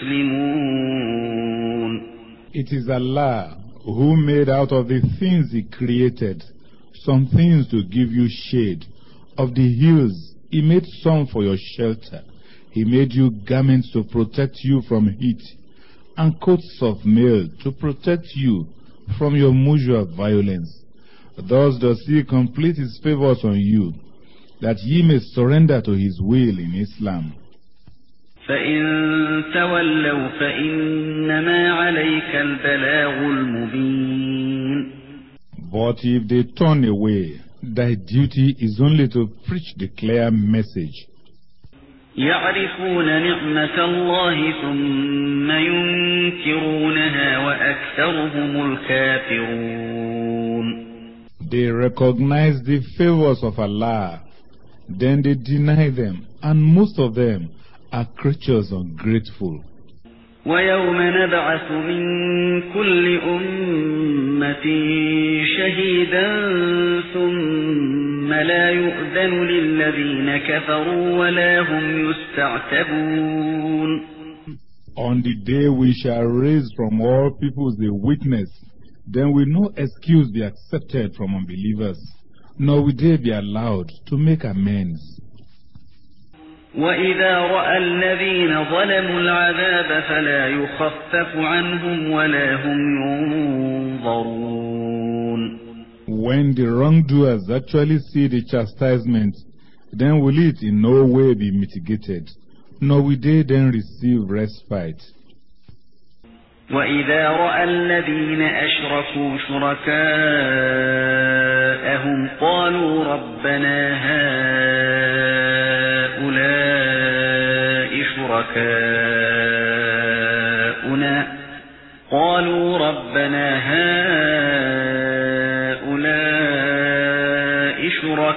تسلمون. It is Allah who made out of the things He created some things to give you shade. Of the hills He made some for your shelter. He made you garments to protect you from heat, and coats of mail to protect you from your usual violence. Thus does He complete His favors on you, that ye may surrender to His will in Islam. فإن تولوا فإنما عليك البلاغ المبين. But if they turn away, thy duty is only to preach the clear message. يعرفون نعمة الله ثم ينكرونها وأكثرهم الكافرون. They recognize the favors of Allah, then they deny them, and most of them are creatures ungrateful. ويوم نبعث من كل أمة شهيدا ثم لا يؤذن للذين كفروا ولا هم يستعتبون. On the day we shall raise from all peoples a witness, then will no excuse be accepted from unbelievers, nor will they be allowed to make amends. وَإِذَا رَأَى الَّذِينَ ظَلَمُوا الْعَذَابَ فَلَا يُخَفَّفُ عَنْهُمْ وَلَا هُمْ يُنظَرُونَ. When the wrongdoers actually see the chastisement, then will it in no way be mitigated, nor will they then receive respite. وَإِذَا رَأَى الَّذِينَ أَشْرَكُوا شُرَكَاءَهُمْ جاءهم قالوا ربنا هؤلاء شركاؤنا قالوا ربنا هؤلاء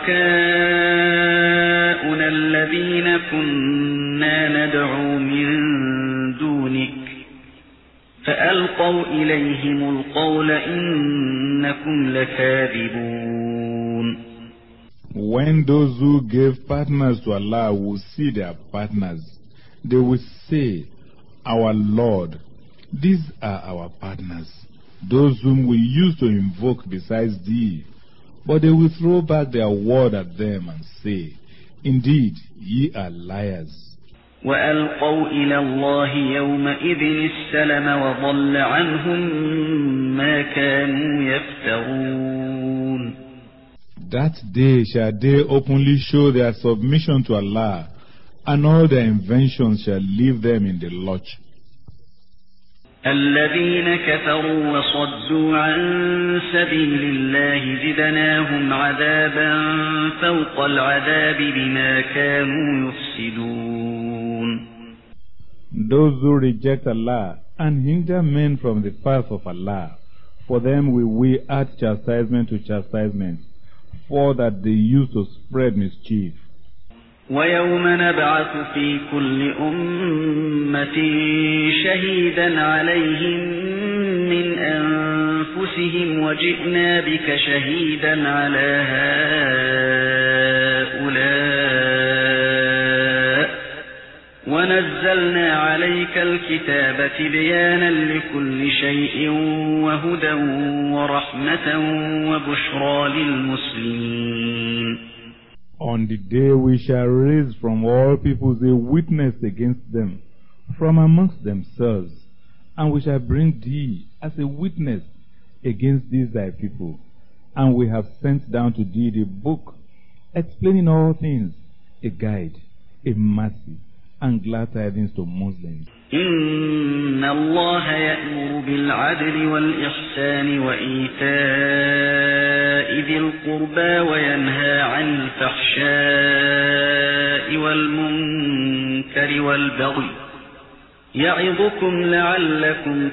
شركاؤنا الذين كنا ندعو من دونك فألقوا إليهم القول إنكم لكاذبون. When those who gave partners to Allah will see their partners, they will say, Our Lord, these are our partners, those whom we used to invoke besides thee. But they will throw back their word at them and say, Indeed, ye are liars. وألقوا إلى الله يومئذ السلم وضل عنهم ما كانوا يفترون. That day shall they openly show their submission to Allah, and all their inventions shall leave them in the lurch. الذين كفروا وصدوا عن سبيل الله زدناهم عذابا فوق العذاب بما كانوا يفسدون. Those who reject Allah and hinder men from the path of Allah, for them will we add chastisement to chastisement, for that they used to spread mischief. وَيَوْمَ نَبْعَثُ فِي كُلِّ أُمَّةٍ شَهِيدًا عَلَيْهِمْ مِنْ أَنفُسِهِمْ وَجِئْنَا بِكَ شَهِيدًا عَلَى هَؤُلَاءِ وَنَزَّلْنَا عَلَيْكَ الْكِتَابَ تِبْيَانًا لِكُلِّ شَيْءٍ وَهُدًى وَرَحْمَةً وَبُشْرَى لِلْمُسْلِمِينَ. On the day we shall raise from all peoples a witness against them from amongst themselves, and we shall bring thee as a witness against these thy people. And we have sent down to thee the book, explaining all things, a guide, a mercy, and glad tidings to Muslims. إن الله يأمر بالعدل والإحسان وإيتاء ذي القربى وينهى عن الفحشاء والمنكر والبغي يعظكم لعلكم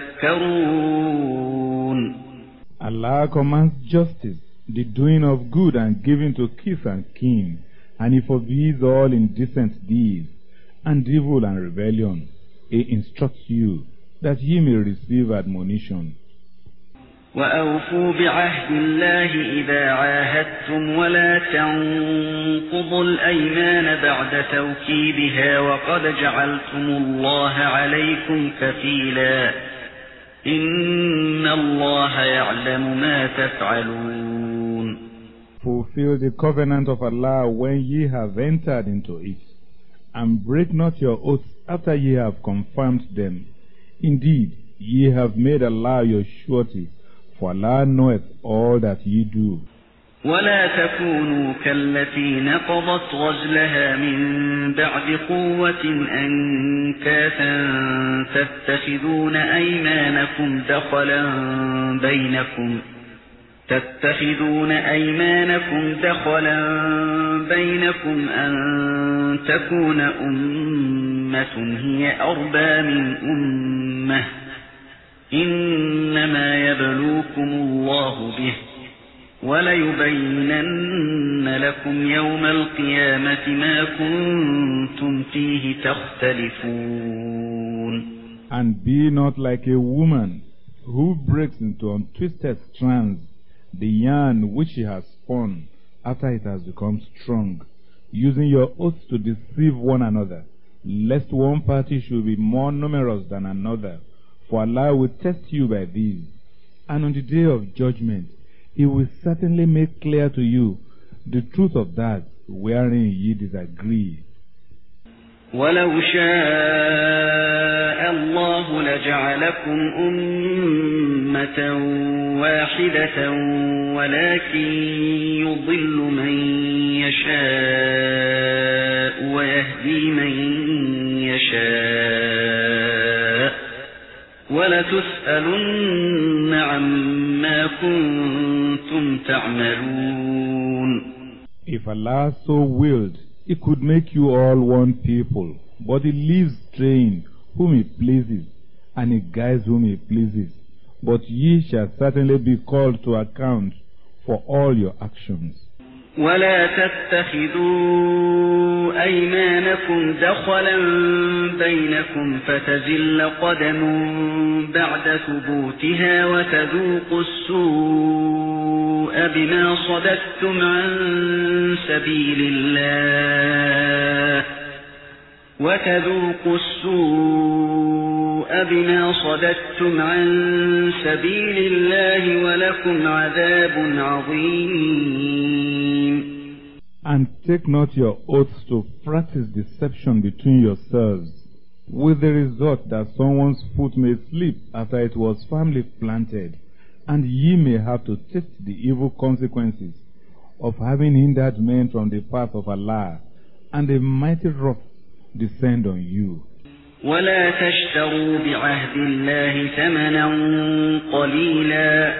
تذكرون. Allah commands justice, the doing of good and giving to kith and kin, and He forbids all indecent deeds and evil and rebellion. He instructs you that ye may receive admonition. وَأَوْفُوا بِعَهْدِ اللَّهِ إِذَا عَاهَدتُّمْ وَلَا تَنقُضُوا الْأَيْمَانَ بَعْدَ تَوْكِيدِهَا وَقَدْ جَعَلْتُمُ اللَّهَ عَلَيْكُمْ كَفِيلًا إِنَّ اللَّهَ يَعْلَمُ مَا تَفْعَلُونَ. Fulfill the covenant of Allah when ye have entered into it, and break not your oaths after ye have confirmed them. Indeed, ye have made Allah your surety, for Allah knoweth all that ye do. ولا تكونوا كالتي نقضت غزلها من بعد قوة أنكاثا تتخذون أيمانكم دخلا بينكم تتخذون أيمانكم دخلا بينكم أن تكون أمة هي أربى من أمة إنما يبلوكم الله به وَلَيُبَيِّنَنَّ لَكُمْ يَوْمَ الْقِيَامَةِ مَا كُنْتُمْ فِيهِ تَخْتَلِفُونَ. And be not like a woman who breaks into untwisted strands the yarn which she has spun after it has become strong, using your oaths to deceive one another, lest one party should be more numerous than another. For Allah will test you by these, and on the day of judgment He will certainly make clear to you the truth of that wherein ye disagree. وَلَوْ شَاءَ اللَّهُ لَجَعَلَكُمْ أُمَّةً وَاحِدَةً وَلَكِنْ يُضِلُّ مَنْ يَشَاءُ وَيَهْدِي مَنْ يَشَاءُ وَلَتُسْأَلُنَّ عَمَّا كُنْتُمْ كنتم تعملون. If Allah so willed, He could make you all one people, but He leaves straying whom He pleases, and He guides whom He pleases. But ye shall certainly be called to account for all your actions. ولا تتخذوا أيمانكم دخلا بينكم فتزل قدم بعد ثبوتها وتذوقوا السوء بما صددتم عن سبيل الله وتذوقوا السوء بما صددتم عن سبيل الله ولكم عذاب عظيم. And take not your oaths to practice deception between yourselves, with the result that someone's foot may slip after it was firmly planted, and ye may have to taste the evil consequences of having hindered men from the path of Allah, and a mighty wrath descend on you. ولا تشتروا بعهد الله ثمنا قليلا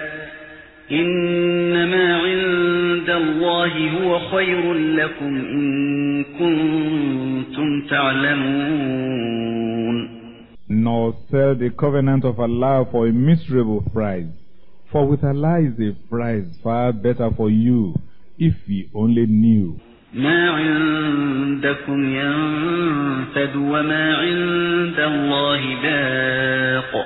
إنما عند الله هو خير لكم إن كنتم تعلمون. Nor sell the covenant of Allah for a miserable price, for with Allah is a price far better for you, if ye only knew. ما عندكم ينفد وما عند الله باق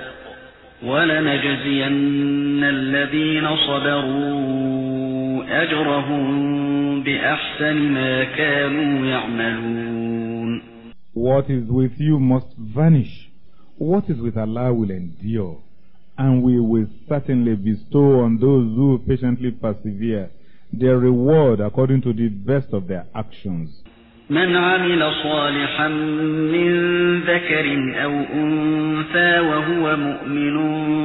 ولنجزين الذين صبروا أجرهم بأحسن ما كانوا يعملون. What is with you must vanish. What is with Allah will endure, and we will certainly bestow on those who patiently persevere their reward according to the best of their actions. من عمل صالحا من ذكر أو أنثى وهو مؤمن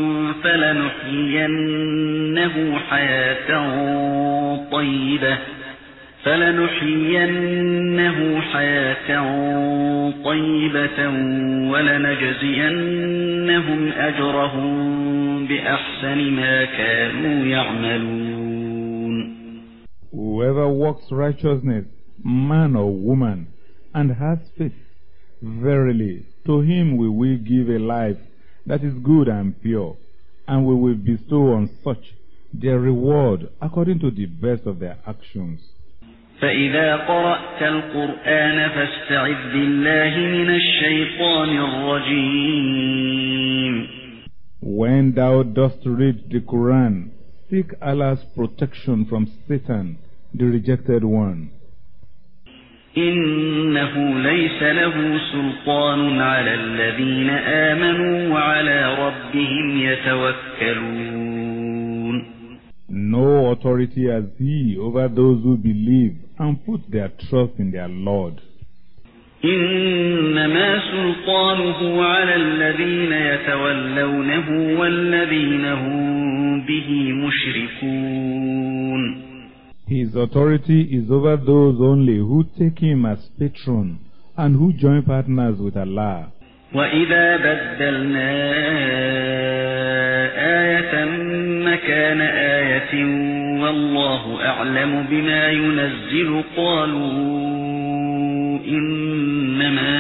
فلنحيينه حياة طيبة فلنحيينه حياة طيبة ولنجزينهم أجرهم بأحسن ما كانوا يعملون. Whoever works righteousness, man or woman, and has faith, verily, to him we will give a life that is good and pure, and we will bestow on such their reward according to the best of their actions. فإذا قرأت القرآن فاستعذ بالله من الشيطان الرجيم. When thou dost read the Quran, seek Allah's protection from Satan, the rejected one. إنه ليس له سلطان على الذين آمنوا وعلى ربهم يتوكلون. No authority has he over those who believe and put their trust in their Lord. إنما سلطانه على الذين يتولونه والذين هم به مشركون. His authority is over those only who take him as patron and who join partners with Allah. وَإِذَا بَدَّلْنَا آيَةً مَكَانَ آيَةٍ وَاللَّهُ أَعْلَمُ بِمَا يُنَزِّلُ قَالُوا إِنَّمَا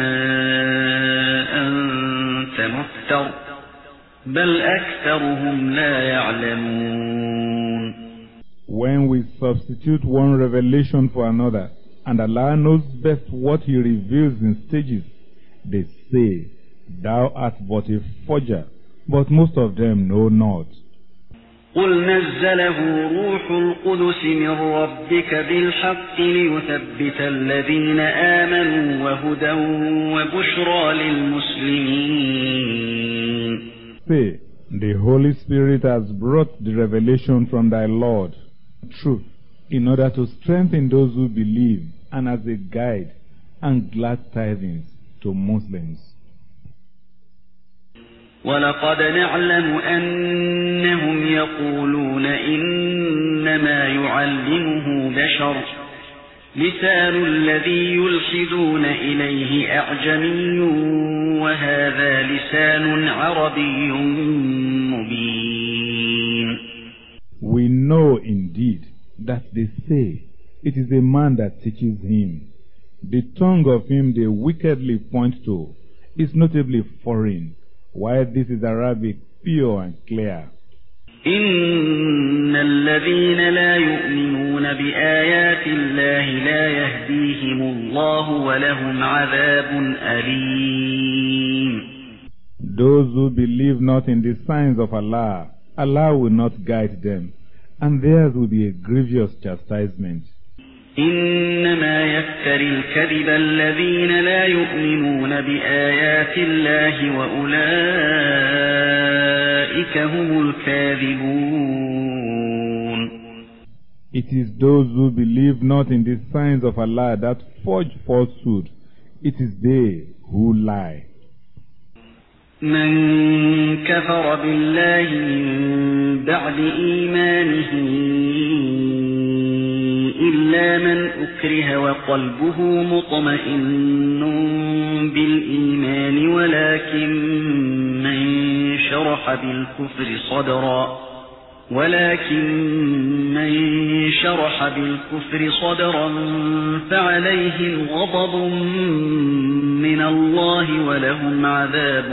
أَنْتَ مُفْتَرٍ بَلْ أَكْثَرُهُمْ لَا يَعْلَمُونَ. When we substitute one revelation for another, and Allah knows best what He reveals in stages, they say, Thou art but a forger, but most of them know not. قُلْ نَزَّلَهُ رُوحُ الْقُدُسِ مِنْ رَبِّكَ بِالْحَقِّ لِيُثَبِّتَ الَّذِينَ آمَنُوا وَهُدًى وَبُشْرَى لِلْمُسْلِمِينَ. Say, the Holy Spirit has brought the revelation from thy Lord, truth, in order to strengthen those who believe, and as a guide and glad tidings to Muslims. وَلَقَدْ نَعْلَمُ أَنَّهُمْ يَقُولُونَ إِنَّمَا يُعَلِّمُهُ بَشَرٌ لِسَانُ الَّذِي يُلْحِدُونَ إِلَيْهِ أَعْجَمِيٌّ وَهَذَا لِسَانٌ عَرَبِيٌّ مُبِينٌ. We know indeed that they say, it is a man that teaches him. The tongue of him they wickedly point to is notably foreign, while this is Arabic pure and clear. إن الذين لا يؤمنون بآيات الله لا يهديهم الله ولهم عذاب أليم. Those who believe not in the signs of Allah, Allah will not guide them, and theirs will be a grievous chastisement. إنما يفتري الكذب الذين لا يؤمنون بآيات الله وأولئك هم الكاذبون. It is those who believe not in the signs of Allah that forge falsehood. It is they who lie. من كفر بالله من بعد إيمانه إلا من أكره وقلبه مطمئن بالإيمان ولكن من شرح بالكفر صدرا ولكن من شرح بالكفر صدرا فعليهم غضب من الله ولهم عذاب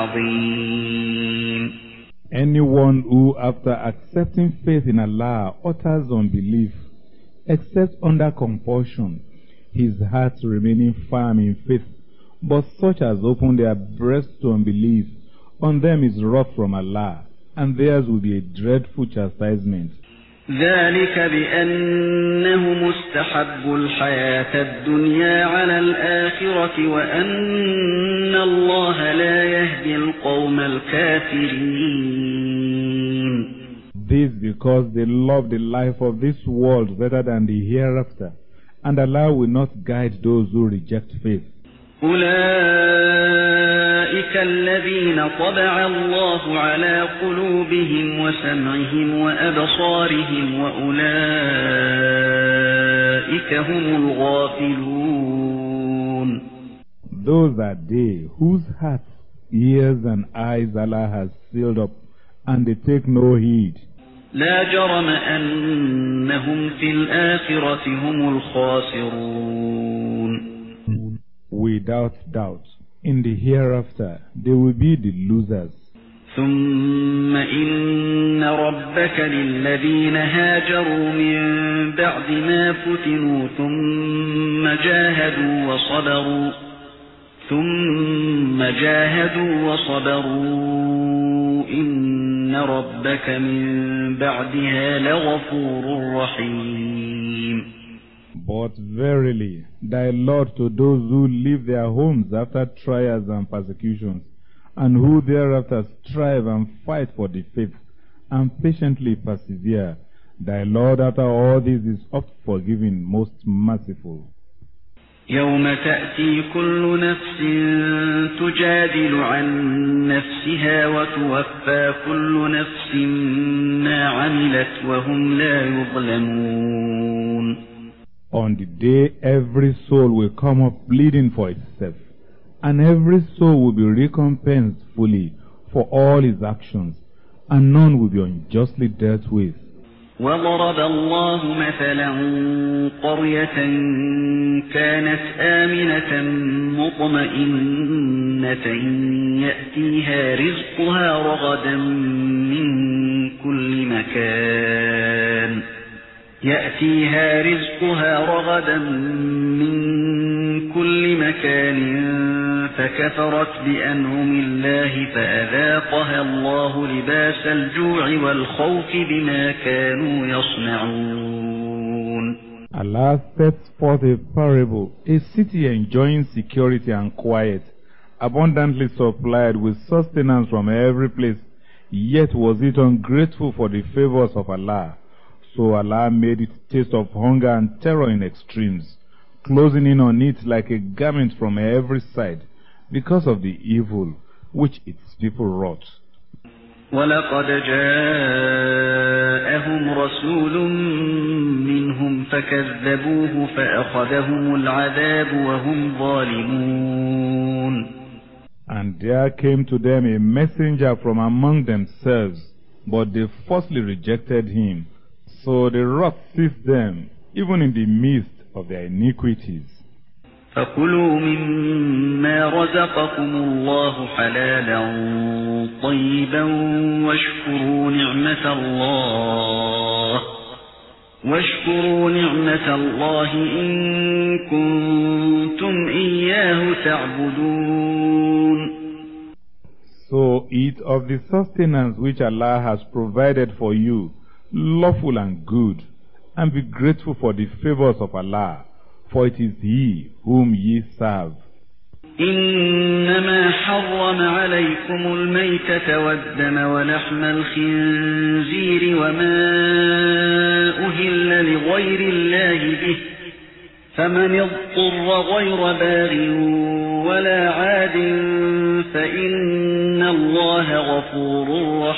عظيم. Anyone who after accepting faith in Allah utters unbelief, except under compulsion, his heart remaining firm in faith, but such as open their breasts to unbelief, on them is wrath from Allah, and theirs will be a dreadful chastisement. ذلك بأنهم استحبوا الحياة الدنيا على الآخرة وأن الله لا يهدي القوم الكافرين. This because they love the life of this world better than the hereafter, and Allah will not guide those who reject faith. أولئك الذين طبع الله على قلوبهم وسمعهم وأبصارهم وأولئك هم الغافلون. Those are they whose hearts, ears and eyes Allah has sealed up, and they take no heed. لا جرم أنهم في الآخرة هم الخاسرون. Without doubt, in the hereafter, they will be the losers. ثم إن ربك للذين هاجروا من بعد ما فتنوا ثم جاهدوا وصبروا ثم جاهدوا وصبروا إن ربك من بعدها لغفور رحيم. But verily, thy Lord to those who leave their homes after trials and persecutions, and who thereafter strive and fight for the faith, and patiently persevere, thy Lord after all this is oft forgiving, most merciful. يوم تأتي كل نفس تجادل عن نفسها وتوفى كل نفس ما عملت وهم لا يظلمون. On the day every soul will come up bleeding for itself, and every soul will be recompensed fully for all his actions, and none will be unjustly dealt with. وضرب الله مثلا قرية كانت آمنة مطمئنة يأتيها رزقها رغدا من كل مكان يأتيها رزقها رغدا من كل مكان فكفرت بأنعم الله فأذاقها الله لباس الجوع والخوف بما كانوا يصنعون. Allah sets forth a parable, a city enjoying security and quiet, abundantly supplied with sustenance from every place, yet was it ungrateful for the favors of Allah. So Allah made it taste of hunger and terror in extremes, closing in on it like a garment from every side, because of the evil which its people wrought. وَلَقَدْ جَاءَهُمْ رَسُولٌ مِّنْهُمْ فَكَذَّبُوهُ فَأَخَذَهُمُ الْعَذَابُ وَهُمْ ظَالِمُونَ. And there came to them a messenger from among themselves, but they falsely rejected him, So the wrath seized them, even in the midst of their iniquities. فكلوا مما رزقكم الله حلالا طيبا واشكروا نعمة الله واشكروا نعمة الله إن كنتم إياه تعبدون. So eat of the sustenance which Allah has provided for you, lawful and good, and be grateful for the favors of Allah, for it is He whom ye serve. إنما حرم عليكم الميتة والدم ولحم الخنزير وما أهل لغير الله به فمن اضطر غير باغ ولا عاد فإن الله غفور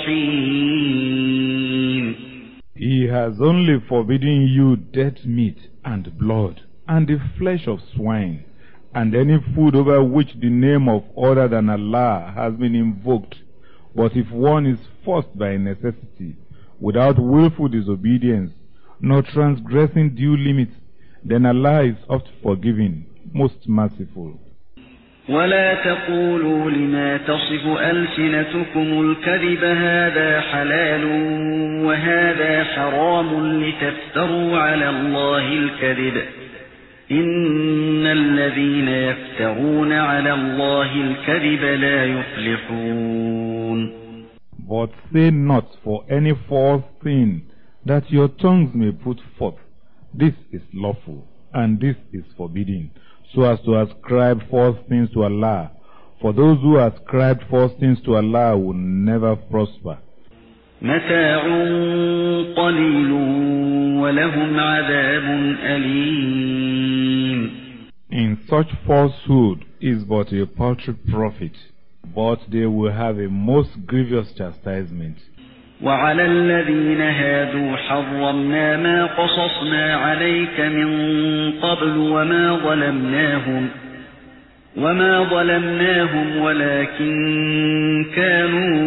رحيم. He has only forbidden you dead meat and blood and the flesh of swine, and any food over which the name of other than Allah has been invoked. But if one is forced by necessity, without willful disobedience, nor transgressing due limits, then Allah is oft forgiving, most merciful. ولا تقولوا لما تصف ألسنتكم الكذب هذا حلال وهذا حرام لتفتروا على الله الكذب إن الذين يفترون على الله الكذب لا يفلحون. But say not for any false thing that your tongues may put forth, this is lawful and this is forbidden, so as to ascribe false things to Allah. For those who ascribe false things to Allah will never prosper. متاع قليل ولهم عذاب أليم. In such falsehood is but a paltry profit, but they will have a most grievous chastisement. وعلى الذين هادوا حرمنا ما قصصنا عليك من قبل وما ظلمناهم وما ظلمناهم ولكن كانوا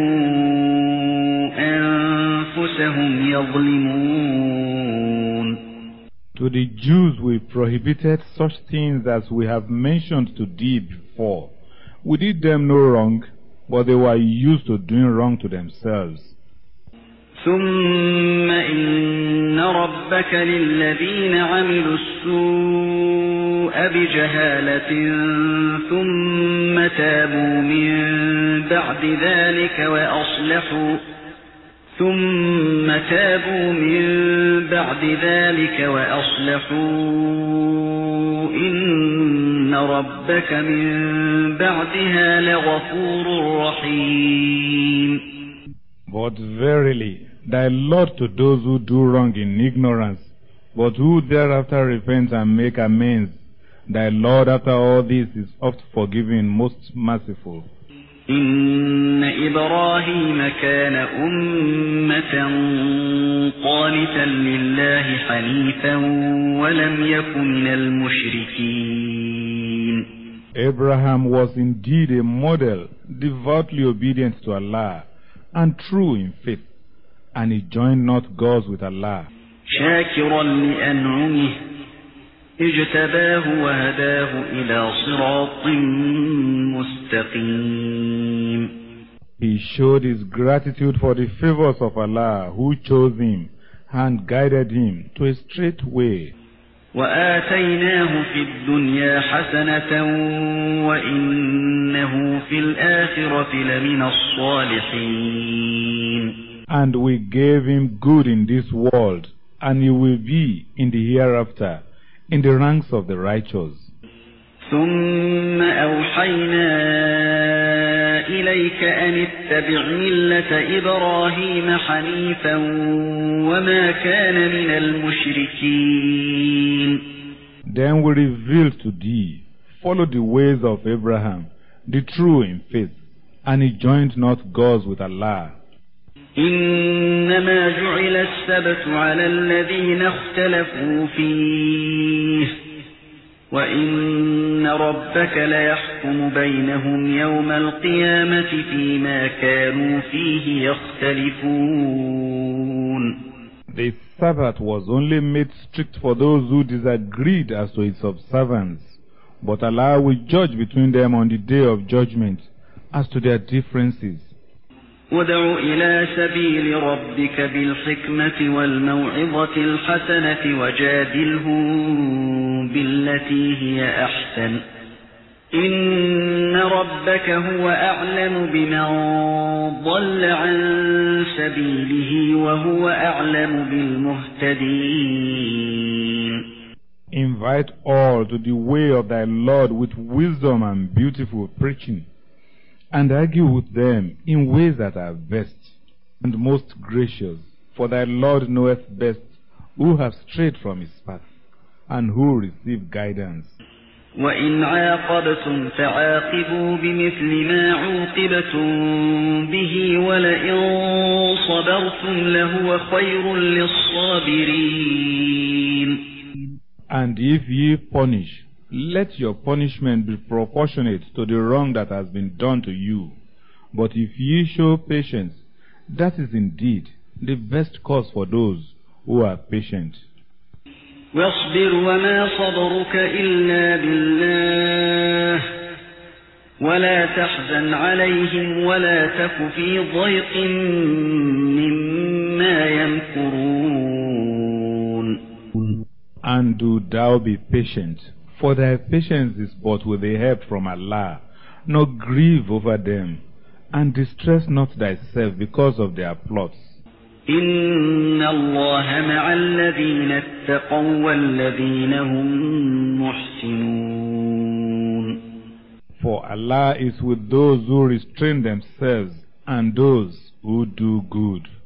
أنفسهم يظلمون. To the Jews we prohibited such things as we have mentioned to thee before. We did them no wrong, but they were used to doing wrong to themselves. ثم إن ربك للذين عملوا السوء بجهالة ثم تابوا من بعد ذلك وأصلحوا ثم تابوا من بعد ذلك وأصلحوا إن ربك من بعدها لغفور رحيم. But verily, thy Lord to those who do wrong in ignorance, but who thereafter repent and make amends, thy Lord after all this is oft forgiving, most merciful. إن إبراهيم كان أمة قانتا لله حنيفا ولم يكن من المشركين. Abraham was indeed a model, devoutly obedient to Allah, and true in faith, and he joined not gods with Allah. شاكرا لأنعمه اجتباه وهداه إلى صراط مستقيم. He showed his gratitude for the favors of Allah who chose him and guided him to a straight way. وآتيناه في الدنيا حسنة وإنه في الآخرة لمن الصالحين. And we gave him good in this world, and he will be in the hereafter in the ranks of the righteous. ثم أوحينا إليك أن اتبع ملة إبراهيم حنيفا وما كان من المشركين. Then we revealed to thee, follow the ways of Abraham, the true in faith, and he joined not gods with Allah. إنما جعل السبت على الذين اختلفوا فيه وإن ربك ليحكم بينهم يوم القيامة فيما كانوا فيه يختلفون. The Sabbath was only made strict for those who disagreed as to its observance, but Allah will judge between them on the day of judgment as to their differences. وَادْعُ إِلَى سَبِيلِ رَبِّكَ بِالْحِكْمَةِ وَالْمَوْعِظَةِ الْحَسَنَةِ وَجَادِلْهُم بِالَّتِي هِيَ أَحْسَنُ إِنَّ رَبَّكَ هُوَ أَعْلَمُ بِمَن ضَلَّ عَن سَبِيلِهِ وَهُوَ أَعْلَمُ بِالْمُهْتَدِينَ. Invite all to the way of thy Lord with wisdom and beautiful preaching, and argue with them in ways that are best and most gracious, for thy Lord knoweth best who have strayed from his path, and who receive guidance. وَإِنْ عَاقَبْتُمْ فَعَاقِبُوا بِمِثْلِ مَا عُوقِبْتُمْ بِهِ وَلَئِنْ صَبَرْتُمْ لَهُوَ خَيْرٌ لِلصَّابِرِينَ. And if ye punish, let your punishment be proportionate to the wrong that has been done to you. But if ye show patience, that is indeed the best cause for those who are patient. وَاصْبِرْ وَمَا صَبْرُكَ إِلَّا بِاللَّهِ وَلَا تَحْزَنْ عَلَيْهِمْ وَلَا تَكُ فِي ضَيْقٍ مِّمَّا يَمْكُرُونَ. And do thou be patient, for thy patience is but with the help from Allah, nor grieve over them, and distress not thyself because of their plots. إِنَّ اللَّهَ مَعَ الَّذِينَ اتَّقَوْا وَالَّذِينَ هُمْ مُحْسِنُونَ. For Allah is with those who restrain themselves and those who do good.